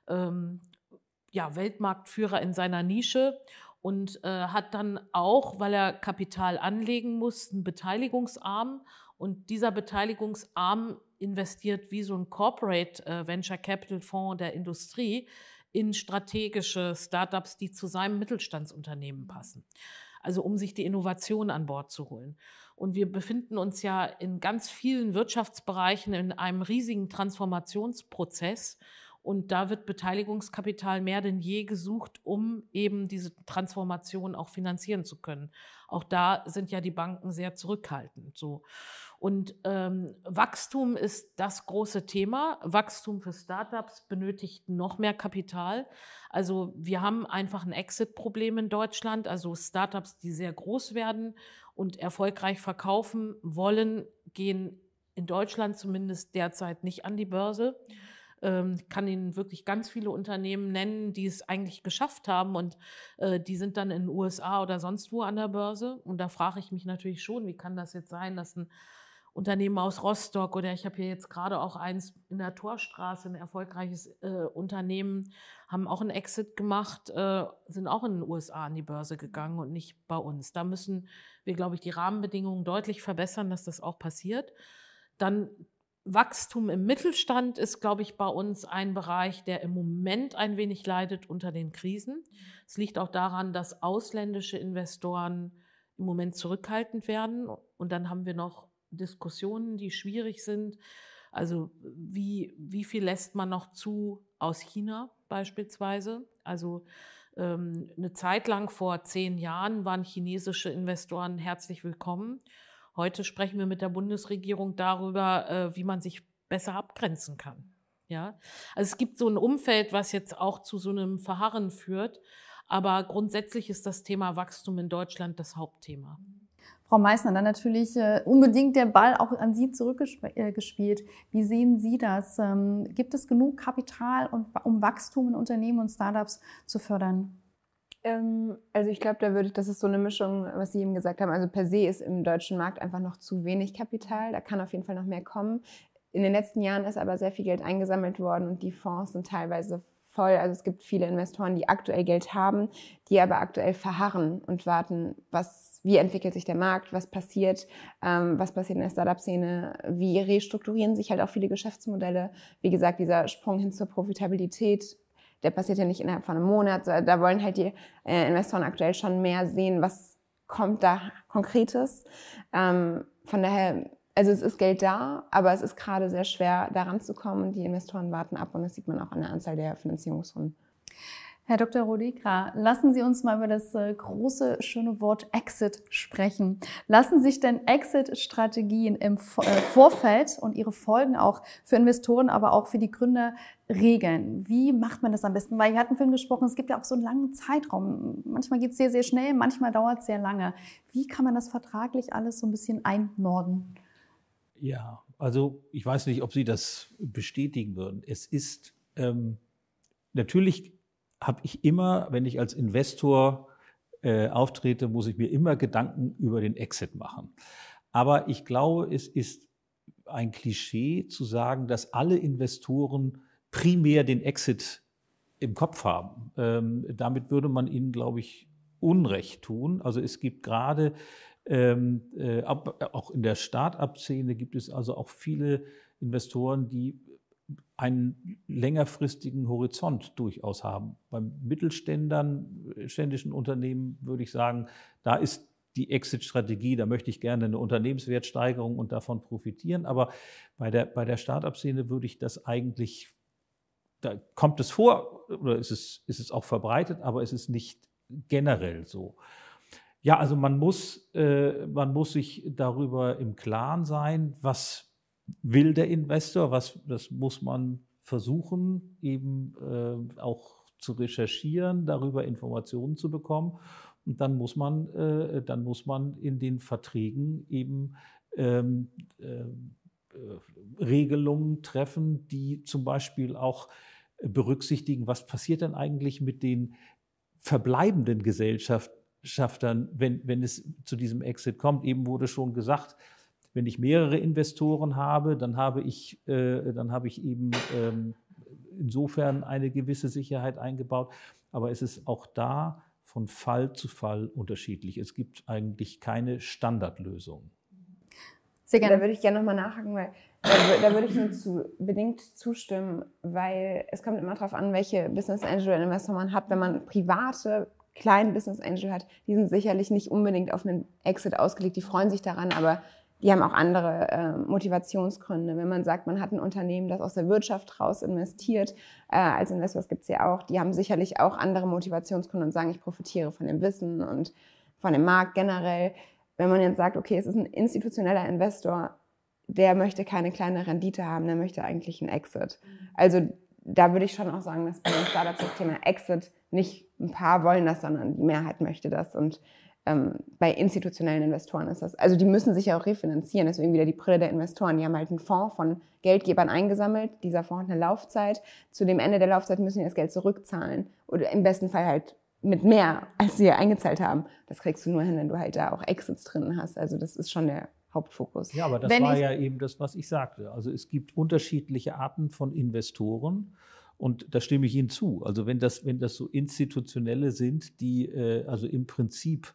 Weltmarktführer in seiner Nische und hat dann auch, weil er Kapital anlegen muss, einen Beteiligungsarm. Und dieser Beteiligungsarm investiert wie so ein Corporate Venture Capital Fonds der Industrie in strategische Startups, die zu seinem Mittelstandsunternehmen passen. Also um sich die Innovation an Bord zu holen. Und wir befinden uns ja in ganz vielen Wirtschaftsbereichen in einem riesigen Transformationsprozess. Und da wird Beteiligungskapital mehr denn je gesucht, um eben diese Transformation auch finanzieren zu können. Auch da sind ja die Banken sehr zurückhaltend. So. Und Wachstum ist das große Thema. Wachstum für Startups benötigt noch mehr Kapital. Also wir haben einfach ein Exit-Problem in Deutschland. Also Startups, die sehr groß werden und erfolgreich verkaufen wollen, gehen in Deutschland zumindest derzeit nicht an die Börse. Ich kann Ihnen wirklich ganz viele Unternehmen nennen, die es eigentlich geschafft haben und die sind dann in den USA oder sonst wo an der Börse. Und da frage ich mich natürlich schon, wie kann das jetzt sein, dass ein Unternehmen aus Rostock oder ich habe hier jetzt gerade auch eins in der Torstraße, ein erfolgreiches Unternehmen, haben auch einen Exit gemacht, sind auch in den USA an die Börse gegangen und nicht bei uns. Da müssen wir, glaube ich, die Rahmenbedingungen deutlich verbessern, dass das auch passiert. Dann Wachstum im Mittelstand ist, glaube ich, bei uns ein Bereich, der im Moment ein wenig leidet unter den Krisen. Es liegt auch daran, dass ausländische Investoren im Moment zurückhaltend werden. Und dann haben wir noch Diskussionen, die schwierig sind. Also wie viel lässt man noch zu aus China beispielsweise? Also eine Zeit lang vor 10 Jahren waren chinesische Investoren herzlich willkommen. Heute sprechen wir mit der Bundesregierung darüber, wie man sich besser abgrenzen kann. Ja? Also es gibt so ein Umfeld, was jetzt auch zu so einem Verharren führt. Aber grundsätzlich ist das Thema Wachstum in Deutschland das Hauptthema. Frau Meissner, dann natürlich unbedingt der Ball auch an Sie zurückgespielt. Wie sehen Sie das? Gibt es genug Kapital, um Wachstum in Unternehmen und Startups zu fördern? Also ich glaube, das ist so eine Mischung, was Sie eben gesagt haben. Also per se ist im deutschen Markt einfach noch zu wenig Kapital. Da kann auf jeden Fall noch mehr kommen. In den letzten Jahren ist aber sehr viel Geld eingesammelt worden und die Fonds sind teilweise voll. Also es gibt viele Investoren, die aktuell Geld haben, die aber aktuell verharren und warten, wie entwickelt sich der Markt, was passiert in der Startup-Szene, wie restrukturieren sich halt auch viele Geschäftsmodelle. Wie gesagt, dieser Sprung hin zur Profitabilität, der passiert ja nicht innerhalb von einem Monat. Da wollen halt die Investoren aktuell schon mehr sehen, was kommt da Konkretes. Von daher, also es ist Geld da, aber es ist gerade sehr schwer, da ranzukommen und die Investoren warten ab und das sieht man auch an der Anzahl der Finanzierungsrunden. Herr Dr. Rodigra, lassen Sie uns mal über das große, schöne Wort Exit sprechen. Lassen sich denn Exit-Strategien im Vorfeld und ihre Folgen auch für Investoren, aber auch für die Gründer regeln? Wie macht man das am besten? Weil wir hatten vorhin gesprochen, es gibt ja auch so einen langen Zeitraum. Manchmal geht es sehr, sehr schnell, manchmal dauert es sehr lange. Wie kann man das vertraglich alles so ein bisschen einnorden? Ja, also ich weiß nicht, ob Sie das bestätigen würden. Es ist natürlich habe ich immer, wenn ich als Investor auftrete, muss ich mir immer Gedanken über den Exit machen. Aber ich glaube, es ist ein Klischee zu sagen, dass alle Investoren primär den Exit im Kopf haben. Damit würde man ihnen, glaube ich, Unrecht tun. Also es gibt gerade auch in der Start-up-Szene gibt es also auch viele Investoren, die einen längerfristigen Horizont durchaus haben. Beim mittelständischen Unternehmen würde ich sagen, da ist die Exit-Strategie, da möchte ich gerne eine Unternehmenswertsteigerung und davon profitieren. Aber bei der Start-up-Szene würde ich das eigentlich, da kommt es vor oder ist es auch verbreitet, aber es ist nicht generell so. Ja, also man muss sich darüber im Klaren sein, was will der Investor, das muss man versuchen, eben auch zu recherchieren, darüber Informationen zu bekommen. Und dann muss man in den Verträgen eben Regelungen treffen, die zum Beispiel auch berücksichtigen, was passiert denn eigentlich mit den verbleibenden Gesellschaftern, wenn es zu diesem Exit kommt. Eben wurde schon gesagt, wenn ich mehrere Investoren habe, dann habe ich eben insofern eine gewisse Sicherheit eingebaut. Aber es ist auch da von Fall zu Fall unterschiedlich. Es gibt eigentlich keine Standardlösung. Sehr gerne. Da würde ich gerne nochmal nachhaken, weil da würde ich Ihnen bedingt zustimmen, weil es kommt immer darauf an, welche Business Angel Investor man hat. Wenn man private kleinen Business Angel hat, die sind sicherlich nicht unbedingt auf einen Exit ausgelegt. Die freuen sich daran, aber die haben auch andere Motivationsgründe. Wenn man sagt, man hat ein Unternehmen, das aus der Wirtschaft raus investiert, als Investor gibt es ja auch, die haben sicherlich auch andere Motivationsgründe und sagen, ich profitiere von dem Wissen und von dem Markt generell. Wenn man jetzt sagt, okay, es ist ein institutioneller Investor, der möchte keine kleine Rendite haben, der möchte eigentlich einen Exit. Also da würde ich schon auch sagen, dass bei den Startups das Thema Exit nicht ein paar wollen das, sondern die Mehrheit möchte das. Und bei institutionellen Investoren ist das, also die müssen sich ja auch refinanzieren, deswegen wieder die Brille der Investoren. Die haben halt einen Fonds von Geldgebern eingesammelt, dieser Fonds hat eine Laufzeit, zu dem Ende der Laufzeit müssen die das Geld zurückzahlen oder im besten Fall halt mit mehr, als sie eingezahlt haben. Das kriegst du nur hin, wenn du halt da auch Exits drin hast, also das ist schon der Hauptfokus. Ja, aber das war ja eben das, was ich sagte. Also es gibt unterschiedliche Arten von Investoren. Und da stimme ich Ihnen zu. Also wenn das so institutionelle sind, die also im Prinzip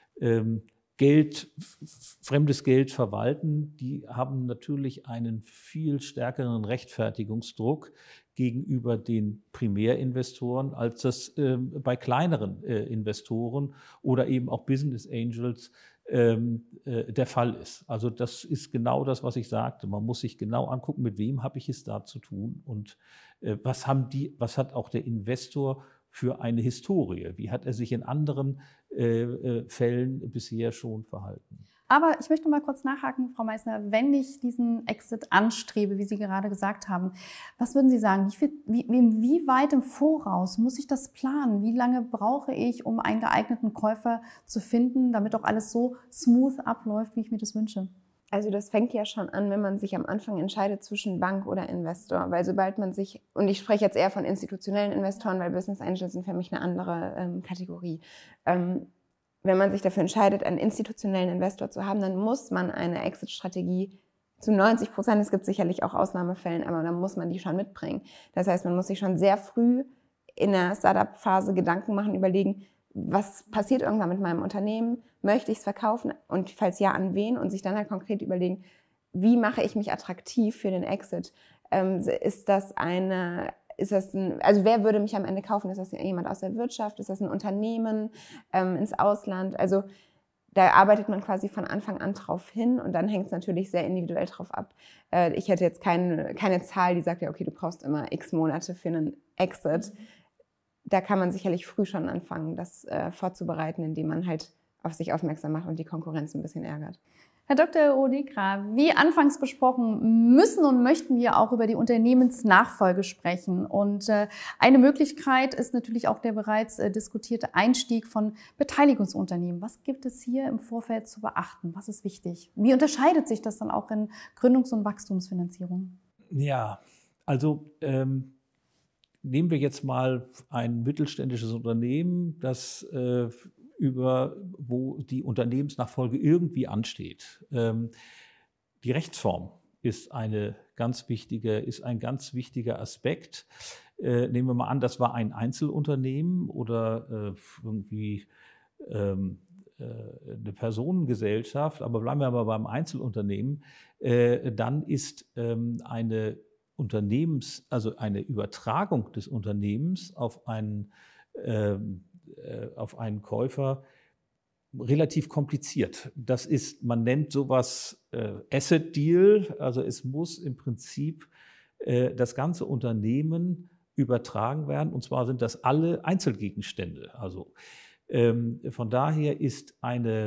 fremdes Geld verwalten, die haben natürlich einen viel stärkeren Rechtfertigungsdruck gegenüber den Primärinvestoren, als das bei kleineren Investoren oder eben auch Business Angels der Fall ist. Also das ist genau das, was ich sagte. Man muss sich genau angucken, mit wem habe ich es da zu tun und was hat auch der Investor für eine Historie? Wie hat er sich in anderen Fällen bisher schon verhalten? Aber ich möchte mal kurz nachhaken, Frau Meissner, wenn ich diesen Exit anstrebe, wie Sie gerade gesagt haben, was würden Sie sagen, wie weit im Voraus muss ich das planen? Wie lange brauche ich, um einen geeigneten Käufer zu finden, damit auch alles so smooth abläuft, wie ich mir das wünsche? Also das fängt ja schon an, wenn man sich am Anfang entscheidet zwischen Bank oder Investor, weil sobald man sich, und ich spreche jetzt eher von institutionellen Investoren, weil Business Angels sind für mich eine andere Kategorie, wenn man sich dafür entscheidet, einen institutionellen Investor zu haben, dann muss man eine Exit-Strategie zu 90%, es gibt sicherlich auch Ausnahmefällen, aber dann muss man die schon mitbringen. Das heißt, man muss sich schon sehr früh in der Startup-Phase Gedanken machen, überlegen, was passiert irgendwann mit meinem Unternehmen, möchte ich es verkaufen und falls ja, an wen, und sich dann halt konkret überlegen, wie mache ich mich attraktiv für den Exit? Also wer würde mich am Ende kaufen? Ist das jemand aus der Wirtschaft? Ist das ein Unternehmen ins Ausland? Also da arbeitet man quasi von Anfang an drauf hin und dann hängt es natürlich sehr individuell drauf ab. Ich hätte jetzt keine Zahl, die sagt, ja okay, du brauchst immer x Monate für einen Exit. da kann man sicherlich früh schon anfangen, das vorzubereiten, indem man halt auf sich aufmerksam macht und die Konkurrenz ein bisschen ärgert. Herr Dr. Rodekra, wie anfangs besprochen, müssen und möchten wir auch über die Unternehmensnachfolge sprechen. Und eine Möglichkeit ist natürlich auch der bereits diskutierte Einstieg von Beteiligungsunternehmen. Was gibt es hier im Vorfeld zu beachten? Was ist wichtig? Wie unterscheidet sich das dann auch in Gründungs- und Wachstumsfinanzierung? Ja, also nehmen wir jetzt mal ein mittelständisches Unternehmen, das wo die Unternehmensnachfolge irgendwie ansteht. Die Rechtsform ist ein ganz wichtiger Aspekt. Nehmen wir mal an, das war ein Einzelunternehmen oder irgendwie eine Personengesellschaft, aber bleiben wir mal beim Einzelunternehmen, dann ist eine Übertragung des Unternehmens auf einen Käufer relativ kompliziert. Man nennt sowas Asset Deal, also es muss im Prinzip das ganze Unternehmen übertragen werden, und zwar sind das alle Einzelgegenstände. Also von daher ist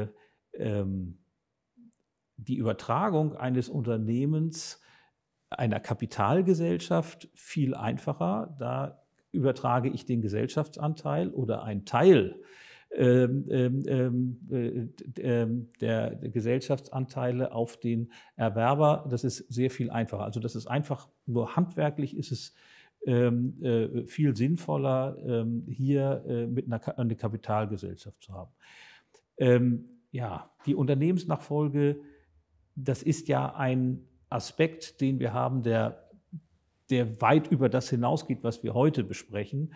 die Übertragung eines Unternehmens einer Kapitalgesellschaft viel einfacher. Da übertrage ich den Gesellschaftsanteil oder einen Teil der Gesellschaftsanteile auf den Erwerber. Das ist sehr viel einfacher. Also das ist einfach, nur handwerklich ist es viel sinnvoller, hier mit eine Kapitalgesellschaft zu haben. Die Unternehmensnachfolge, das ist ja ein Aspekt, den wir haben, der weit über das hinausgeht, was wir heute besprechen.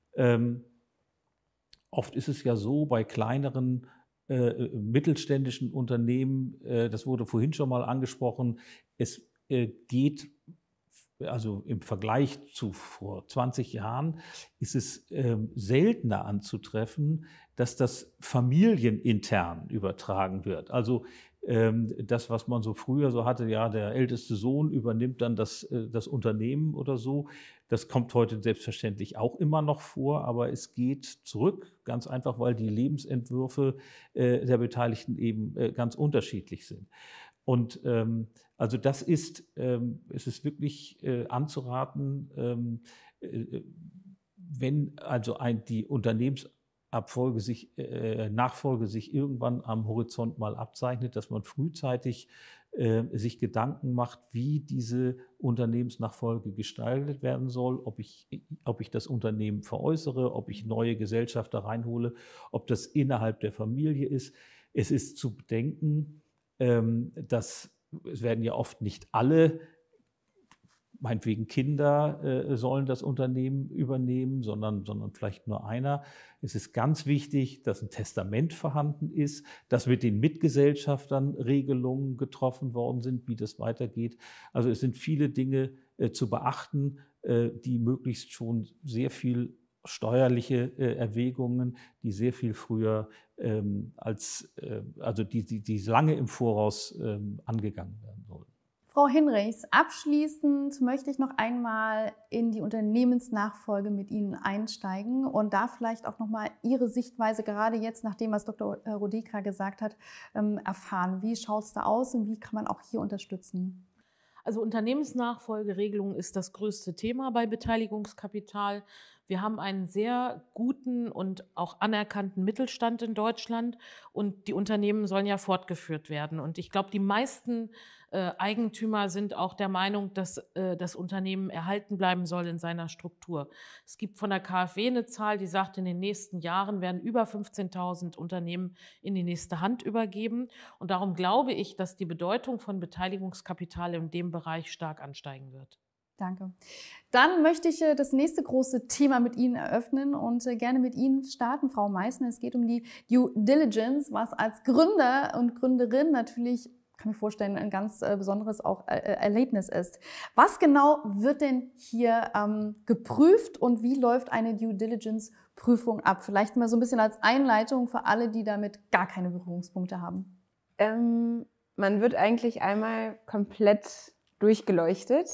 Oft ist es ja so, bei kleineren mittelständischen Unternehmen, das wurde vorhin schon mal angesprochen, es geht, also im Vergleich zu vor 20 Jahren, ist es seltener anzutreffen, dass das familienintern übertragen wird. Also das, was man so früher so hatte, ja, der älteste Sohn übernimmt dann das Unternehmen oder so. Das kommt heute selbstverständlich auch immer noch vor, aber es geht zurück, ganz einfach, weil die Lebensentwürfe der Beteiligten eben ganz unterschiedlich sind. Und also es ist wirklich anzuraten, wenn also die Nachfolge sich irgendwann am Horizont mal abzeichnet, dass man frühzeitig sich Gedanken macht, wie diese Unternehmensnachfolge gestaltet werden soll, ob ich das Unternehmen veräußere, ob ich neue Gesellschafter reinhole, ob das innerhalb der Familie ist. Es ist zu bedenken, dass es werden ja oft nicht alle, meinetwegen Kinder sollen das Unternehmen übernehmen, sondern vielleicht nur einer. Es ist ganz wichtig, dass ein Testament vorhanden ist, dass mit den Mitgesellschaftern Regelungen getroffen worden sind, wie das weitergeht. Also es sind viele Dinge zu beachten, die möglichst schon sehr viel steuerliche Erwägungen, die sehr viel früher die lange im Voraus angegangen werden sollen. Frau Hinrichs, abschließend möchte ich noch einmal in die Unternehmensnachfolge mit Ihnen einsteigen und da vielleicht auch nochmal Ihre Sichtweise, gerade jetzt nach dem, was Dr. Rodekra gesagt hat, erfahren. Wie schaut es da aus und wie kann man auch hier unterstützen? Also Unternehmensnachfolgeregelung ist das größte Thema bei Beteiligungskapital. Wir haben einen sehr guten und auch anerkannten Mittelstand in Deutschland und die Unternehmen sollen ja fortgeführt werden. Und ich glaube, die meisten Eigentümer sind auch der Meinung, dass das Unternehmen erhalten bleiben soll in seiner Struktur. Es gibt von der KfW eine Zahl, die sagt, in den nächsten Jahren werden über 15.000 Unternehmen in die nächste Hand übergeben. Und darum glaube ich, dass die Bedeutung von Beteiligungskapital in dem Bereich stark ansteigen wird. Danke. Dann möchte ich das nächste große Thema mit Ihnen eröffnen und gerne mit Ihnen starten, Frau Meissner. Es geht um die Due Diligence, was als Gründer und Gründerin natürlich, kann ich mir vorstellen, ein ganz besonderes auch Erlebnis ist. Was genau wird denn hier geprüft und wie läuft eine Due Diligence Prüfung ab? Vielleicht mal so ein bisschen als Einleitung für alle, die damit gar keine Berührungspunkte haben. Man wird eigentlich einmal komplett durchgeleuchtet,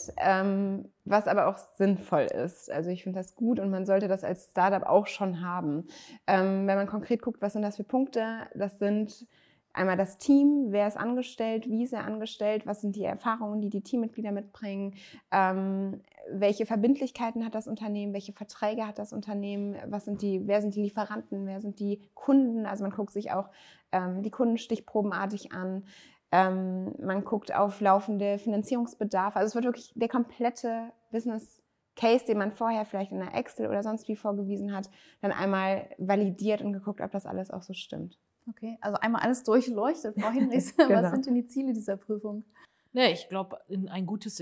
was aber auch sinnvoll ist. Also ich finde das gut und man sollte das als Startup auch schon haben. Wenn man konkret guckt, was sind das für Punkte, das sind einmal das Team, wer ist angestellt, wie ist er angestellt, was sind die Erfahrungen, die die Teammitglieder mitbringen, welche Verbindlichkeiten hat das Unternehmen, welche Verträge hat das Unternehmen, wer sind die Lieferanten, wer sind die Kunden, also man guckt sich auch die Kunden stichprobenartig an. Man guckt auf laufende Finanzierungsbedarfe. Also es wird wirklich der komplette Business Case, den man vorher vielleicht in einer Excel oder sonst wie vorgewiesen hat, dann einmal validiert und geguckt, ob das alles auch so stimmt. Okay, also einmal alles durchleuchtet. Frau Hinrichs, Genau. Was sind denn die Ziele dieser Prüfung? Ja, ich glaube, in ein gutes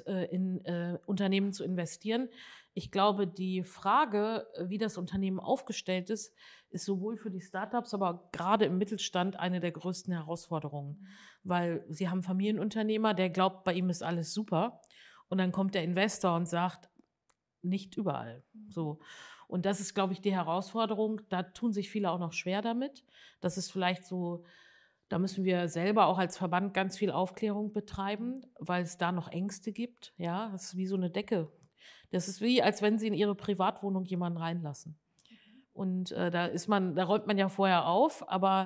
Unternehmen zu investieren. Ich glaube, die Frage, wie das Unternehmen aufgestellt ist sowohl für die Startups, aber gerade im Mittelstand eine der größten Herausforderungen. Weil sie haben einen Familienunternehmer, der glaubt, bei ihm ist alles super. Und dann kommt der Investor und sagt, nicht überall. So. Und das ist, glaube ich, die Herausforderung. Da tun sich viele auch noch schwer damit. Das ist vielleicht so, da müssen wir selber auch als Verband ganz viel Aufklärung betreiben, weil es da noch Ängste gibt. Ja, das ist wie so eine Decke. Das ist wie, als wenn Sie in Ihre Privatwohnung jemanden reinlassen. Und da räumt man ja vorher auf, aber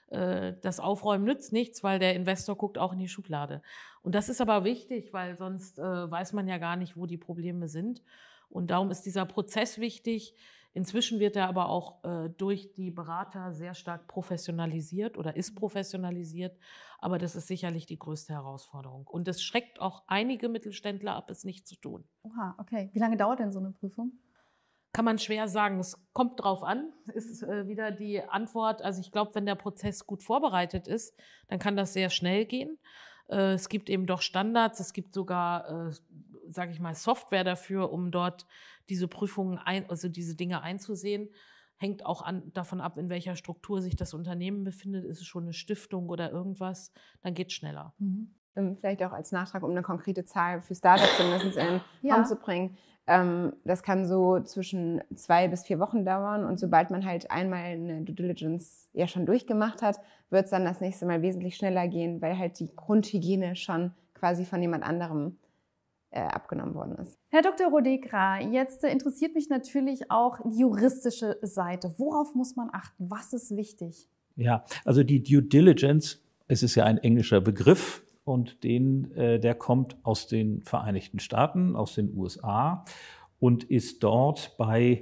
das Aufräumen nützt nichts, weil der Investor guckt auch in die Schublade. Und das ist aber wichtig, weil sonst weiß man ja gar nicht, wo die Probleme sind. Und darum ist dieser Prozess wichtig. Inzwischen wird er aber auch durch die Berater sehr stark professionalisiert oder ist professionalisiert. Aber das ist sicherlich die größte Herausforderung. Und das schreckt auch einige Mittelständler ab, es nicht zu tun. Oha, okay. Wie lange dauert denn so eine Prüfung? Kann man schwer sagen. Es kommt drauf an, ist wieder die Antwort. Also ich glaube, wenn der Prozess gut vorbereitet ist, dann kann das sehr schnell gehen. Es gibt eben doch Standards, es gibt sogar, sage ich mal, Software dafür, um dort diese Prüfungen, also diese Dinge einzusehen. Hängt auch davon ab, in welcher Struktur sich das Unternehmen befindet. Ist es schon eine Stiftung oder irgendwas, dann geht es schneller. Mhm. Vielleicht auch als Nachtrag, um eine konkrete Zahl für Startups zumindest in den Raum zu bringen. Das kann so zwischen 2 bis 4 Wochen dauern und sobald man halt einmal eine Due Diligence ja schon durchgemacht hat, wird es dann das nächste Mal wesentlich schneller gehen, weil halt die Grundhygiene schon quasi von jemand anderem abgenommen worden ist. Herr Dr. Rodegra, jetzt interessiert mich natürlich auch die juristische Seite. Worauf muss man achten? Was ist wichtig? Ja, also die Due Diligence, es ist ja ein englischer Begriff und der kommt aus den Vereinigten Staaten, aus den USA und ist dort bei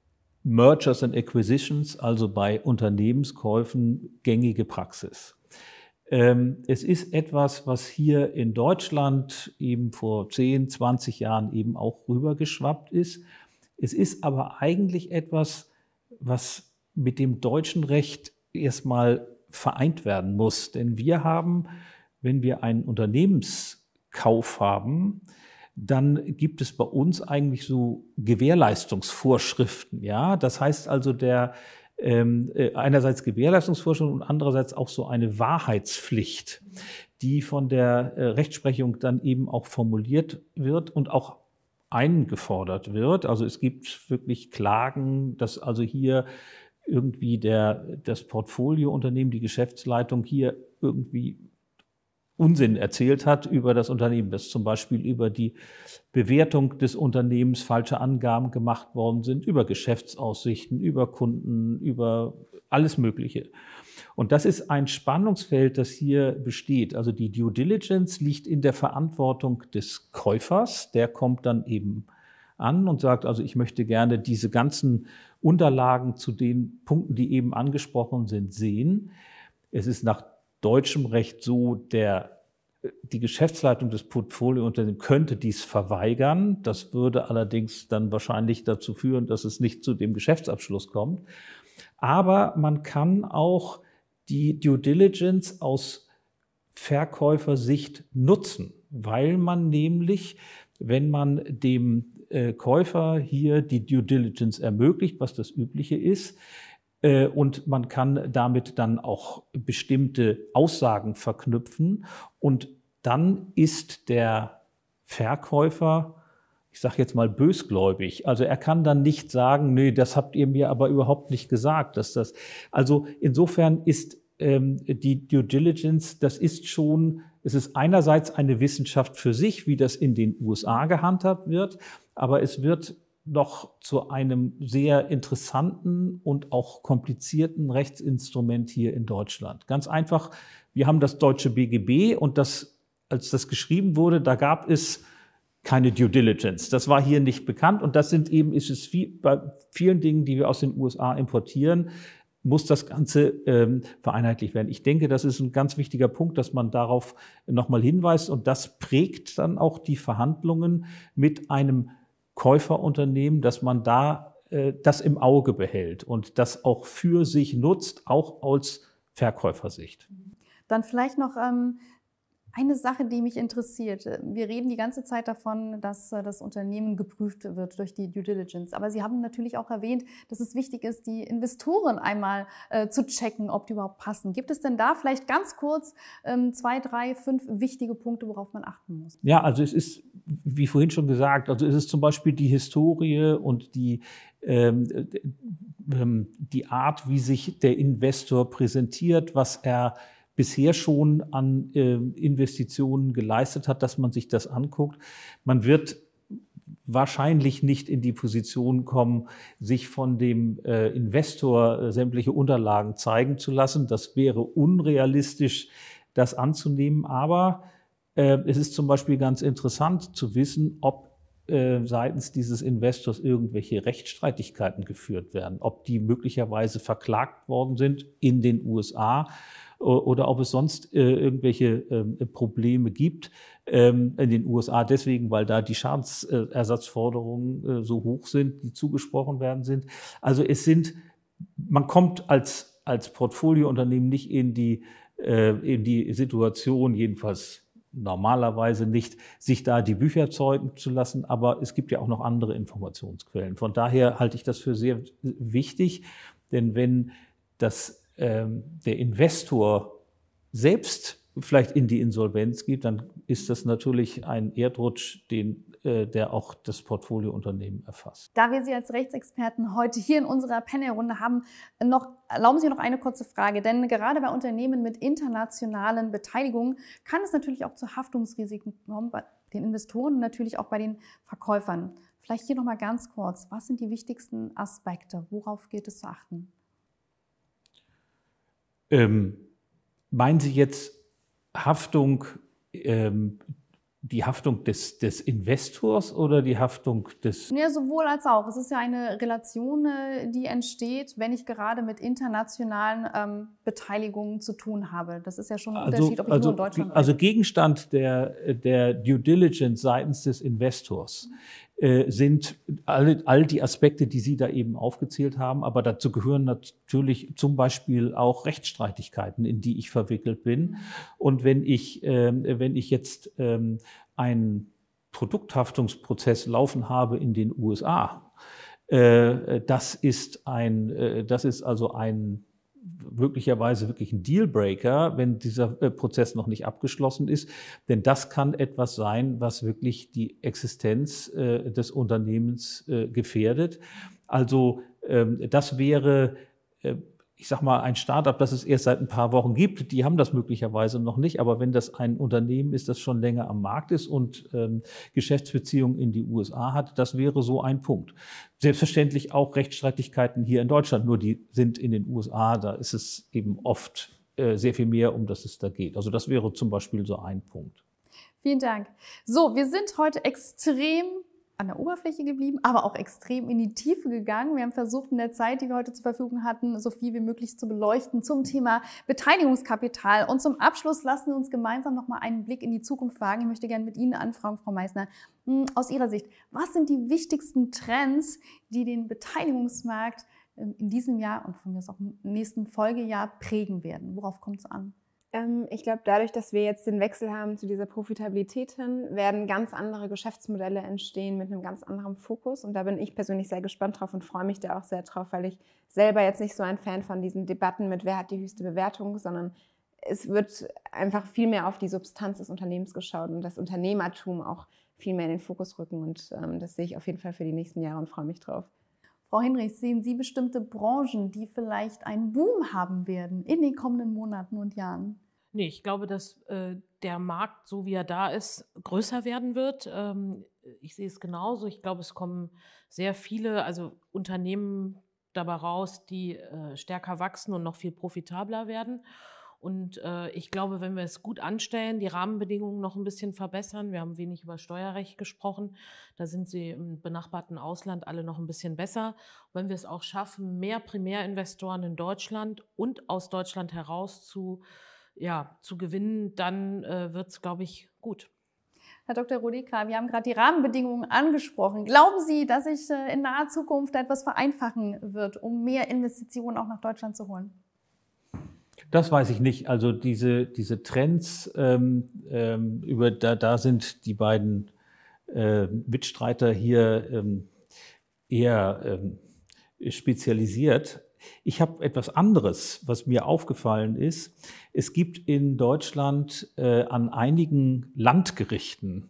Mergers and Acquisitions, also bei Unternehmenskäufen, gängige Praxis. Es ist etwas, was hier in Deutschland eben vor 10, 20 Jahren eben auch rübergeschwappt ist. Es ist aber eigentlich etwas, was mit dem deutschen Recht erstmal vereint werden muss. Denn wir haben, wenn wir einen Unternehmenskauf haben, dann gibt es bei uns eigentlich so Gewährleistungsvorschriften. Ja? Das heißt also, einerseits Gewährleistungsvorschriften und andererseits auch so eine Wahrheitspflicht, die von der Rechtsprechung dann eben auch formuliert wird und auch eingefordert wird. Also es gibt wirklich Klagen, dass also hier irgendwie das Portfoliounternehmen, die Geschäftsleitung hier irgendwie Unsinn erzählt hat über das Unternehmen, dass zum Beispiel über die Bewertung des Unternehmens falsche Angaben gemacht worden sind, über Geschäftsaussichten, über Kunden, über alles Mögliche. Und das ist ein Spannungsfeld, das hier besteht. Also die Due Diligence liegt in der Verantwortung des Käufers. Der kommt dann eben an und sagt, also ich möchte gerne diese ganzen Unterlagen zu den Punkten, die eben angesprochen sind, sehen. Es ist nach deutschem Recht so, die Geschäftsleitung des Portfoliounternehmens könnte dies verweigern. Das würde allerdings dann wahrscheinlich dazu führen, dass es nicht zu dem Geschäftsabschluss kommt. Aber man kann auch die Due Diligence aus Verkäufersicht nutzen, weil man nämlich, wenn man dem Käufer hier die Due Diligence ermöglicht, was das Übliche ist, und man kann damit dann auch bestimmte Aussagen verknüpfen. Und dann ist der Verkäufer, ich sage jetzt mal bösgläubig. Also er kann dann nicht sagen, nee, das habt ihr mir aber überhaupt nicht gesagt. Also insofern ist die Due Diligence, das ist schon Es ist einerseits eine Wissenschaft für sich, wie das in den USA gehandhabt wird, aber es wird noch zu einem sehr interessanten und auch komplizierten Rechtsinstrument hier in Deutschland. Ganz einfach, wir haben das deutsche BGB und als das geschrieben wurde, da gab es keine Due Diligence. Das war hier nicht bekannt und das ist es bei vielen Dingen, die wir aus den USA importieren, muss das Ganze vereinheitlicht werden. Ich denke, das ist ein ganz wichtiger Punkt, dass man darauf nochmal hinweist und das prägt dann auch die Verhandlungen mit einem Käuferunternehmen, dass man da das im Auge behält und das auch für sich nutzt, auch aus Verkäufersicht. Dann vielleicht noch eine Sache, die mich interessiert. Wir reden die ganze Zeit davon, dass das Unternehmen geprüft wird durch die Due Diligence. Aber Sie haben natürlich auch erwähnt, dass es wichtig ist, die Investoren einmal zu checken, ob die überhaupt passen. Gibt es denn da vielleicht ganz kurz 2, 3, 5 wichtige Punkte, worauf man achten muss? Ja, also es ist, wie vorhin schon gesagt, also es ist zum Beispiel die Historie und die Art, wie sich der Investor präsentiert, was er bisher schon an Investitionen geleistet hat, dass man sich das anguckt. Man wird wahrscheinlich nicht in die Position kommen, sich von dem Investor sämtliche Unterlagen zeigen zu lassen. Das wäre unrealistisch, das anzunehmen. Aber es ist zum Beispiel ganz interessant zu wissen, ob seitens dieses Investors irgendwelche Rechtsstreitigkeiten geführt werden, ob die möglicherweise verklagt worden sind in den USA oder ob es sonst irgendwelche Probleme gibt in den USA deswegen, weil da die Schadensersatzforderungen so hoch sind, die zugesprochen werden sind. Also man kommt als Portfoliounternehmen nicht in die Situation, jedenfalls normalerweise nicht, sich da die Bücher zeugen zu lassen, aber es gibt ja auch noch andere Informationsquellen. Von daher halte ich das für sehr wichtig, denn wenn der Investor selbst vielleicht in die Insolvenz geht, dann ist das natürlich ein Erdrutsch, der auch das Portfoliounternehmen erfasst. Da wir Sie als Rechtsexperten heute hier in unserer Panelrunde haben, erlauben Sie noch eine kurze Frage. Denn gerade bei Unternehmen mit internationalen Beteiligungen kann es natürlich auch zu Haftungsrisiken kommen, bei den Investoren und natürlich auch bei den Verkäufern. Vielleicht hier noch mal ganz kurz, was sind die wichtigsten Aspekte? Worauf gilt es zu achten? Meinen Sie jetzt Haftung, die Haftung des Investors oder die Haftung des... Ja, sowohl als auch. Es ist ja eine Relation, die entsteht, wenn ich gerade mit internationalen Beteiligungen zu tun habe. Das ist ja schon ein Unterschied, ob ich nur in Deutschland bin. Also Gegenstand der Due Diligence seitens des Investors sind all die Aspekte, die Sie da eben aufgezählt haben, aber dazu gehören natürlich zum Beispiel auch Rechtsstreitigkeiten, in die ich verwickelt bin. Und wenn ich jetzt einen Produkthaftungsprozess laufen habe in den USA, das ist also möglicherweise wirklich ein Dealbreaker, wenn dieser Prozess noch nicht abgeschlossen ist. Denn das kann etwas sein, was wirklich die Existenz des Unternehmens gefährdet. Also das wäre, ich sag mal, ein Startup, das es erst seit ein paar Wochen gibt, die haben das möglicherweise noch nicht. Aber wenn das ein Unternehmen ist, das schon länger am Markt ist und Geschäftsbeziehungen in die USA hat, das wäre so ein Punkt. Selbstverständlich auch Rechtsstreitigkeiten hier in Deutschland, nur die sind in den USA, da ist es eben oft sehr viel mehr, um das es da geht. Also das wäre zum Beispiel so ein Punkt. Vielen Dank. So, wir sind heute extrem an der Oberfläche geblieben, aber auch extrem in die Tiefe gegangen. Wir haben versucht, in der Zeit, die wir heute zur Verfügung hatten, so viel wie möglich zu beleuchten zum Thema Beteiligungskapital. Und zum Abschluss lassen wir uns gemeinsam noch mal einen Blick in die Zukunft wagen. Ich möchte gerne mit Ihnen anfragen, Frau Meissner, aus Ihrer Sicht, was sind die wichtigsten Trends, die den Beteiligungsmarkt in diesem Jahr und von mir aus auch im nächsten Folgejahr prägen werden? Worauf kommt es an? Ich glaube, dadurch, dass wir jetzt den Wechsel haben zu dieser Profitabilität hin, werden ganz andere Geschäftsmodelle entstehen mit einem ganz anderen Fokus. Und da bin ich persönlich sehr gespannt drauf und freue mich da auch sehr drauf, weil ich selber jetzt nicht so ein Fan von diesen Debatten mit, wer hat die höchste Bewertung, sondern es wird einfach viel mehr auf die Substanz des Unternehmens geschaut und das Unternehmertum auch viel mehr in den Fokus rücken. Und das sehe ich auf jeden Fall für die nächsten Jahre und freue mich drauf. Frau Hinrichs, sehen Sie bestimmte Branchen, die vielleicht einen Boom haben werden in den kommenden Monaten und Jahren? Nee, ich glaube, dass der Markt, so wie er da ist, größer werden wird. Ich sehe es genauso. Ich glaube, es kommen sehr viele, also Unternehmen dabei raus, die stärker wachsen und noch viel profitabler werden. Und ich glaube, wenn wir es gut anstellen, die Rahmenbedingungen noch ein bisschen verbessern, wir haben wenig über Steuerrecht gesprochen, da sind sie im benachbarten Ausland alle noch ein bisschen besser. Wenn wir es auch schaffen, mehr Primärinvestoren in Deutschland und aus Deutschland heraus zu gewinnen, dann wird es, glaube ich, gut. Herr Dr. Rudekra, wir haben gerade die Rahmenbedingungen angesprochen. Glauben Sie, dass sich in naher Zukunft etwas vereinfachen wird, um mehr Investitionen auch nach Deutschland zu holen? Das weiß ich nicht. Also diese Trends, da sind die beiden Mitstreiter hier eher spezialisiert. Ich habe etwas anderes, was mir aufgefallen ist. Es gibt in Deutschland an einigen Landgerichten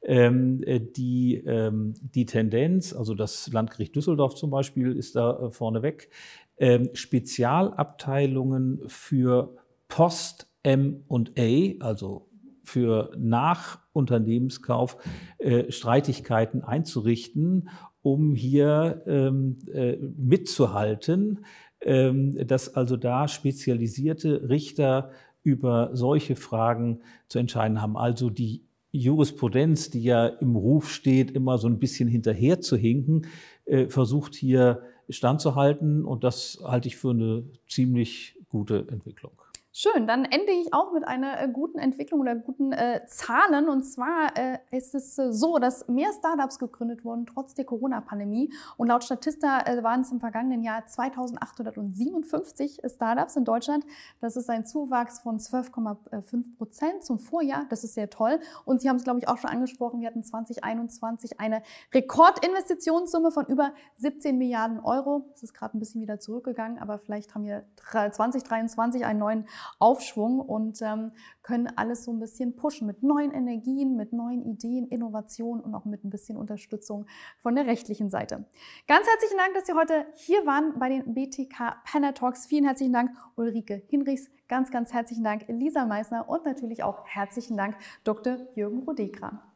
die Tendenz, also das Landgericht Düsseldorf zum Beispiel ist da vorneweg, Spezialabteilungen für Post-M&A, also für Nachunternehmenskauf, Streitigkeiten einzurichten, um hier mitzuhalten, dass also da spezialisierte Richter über solche Fragen zu entscheiden haben. Also die Jurisprudenz, die ja im Ruf steht, immer so ein bisschen hinterher zu hinken, versucht hier standzuhalten, und das halte ich für eine ziemlich gute Entwicklung. Schön, dann ende ich auch mit einer guten Entwicklung oder guten Zahlen. Und zwar ist es so, dass mehr Startups gegründet wurden, trotz der Corona-Pandemie. Und laut Statista waren es im vergangenen Jahr 2857 Startups in Deutschland. Das ist ein Zuwachs von 12,5% zum Vorjahr. Das ist sehr toll. Und Sie haben es, glaube ich, auch schon angesprochen, wir hatten 2021 eine Rekordinvestitionssumme von über 17 Milliarden Euro. Das ist gerade ein bisschen wieder zurückgegangen, aber vielleicht haben wir 2023 einen neuen Aufschwung und können alles so ein bisschen pushen mit neuen Energien, mit neuen Ideen, Innovationen und auch mit ein bisschen Unterstützung von der rechtlichen Seite. Ganz herzlichen Dank, dass Sie heute hier waren bei den BTK Panel Talks. Vielen herzlichen Dank, Ulrike Hinrichs. Ganz, ganz herzlichen Dank, Lisa Meissner, und natürlich auch herzlichen Dank, Dr. Jürgen Rudekra.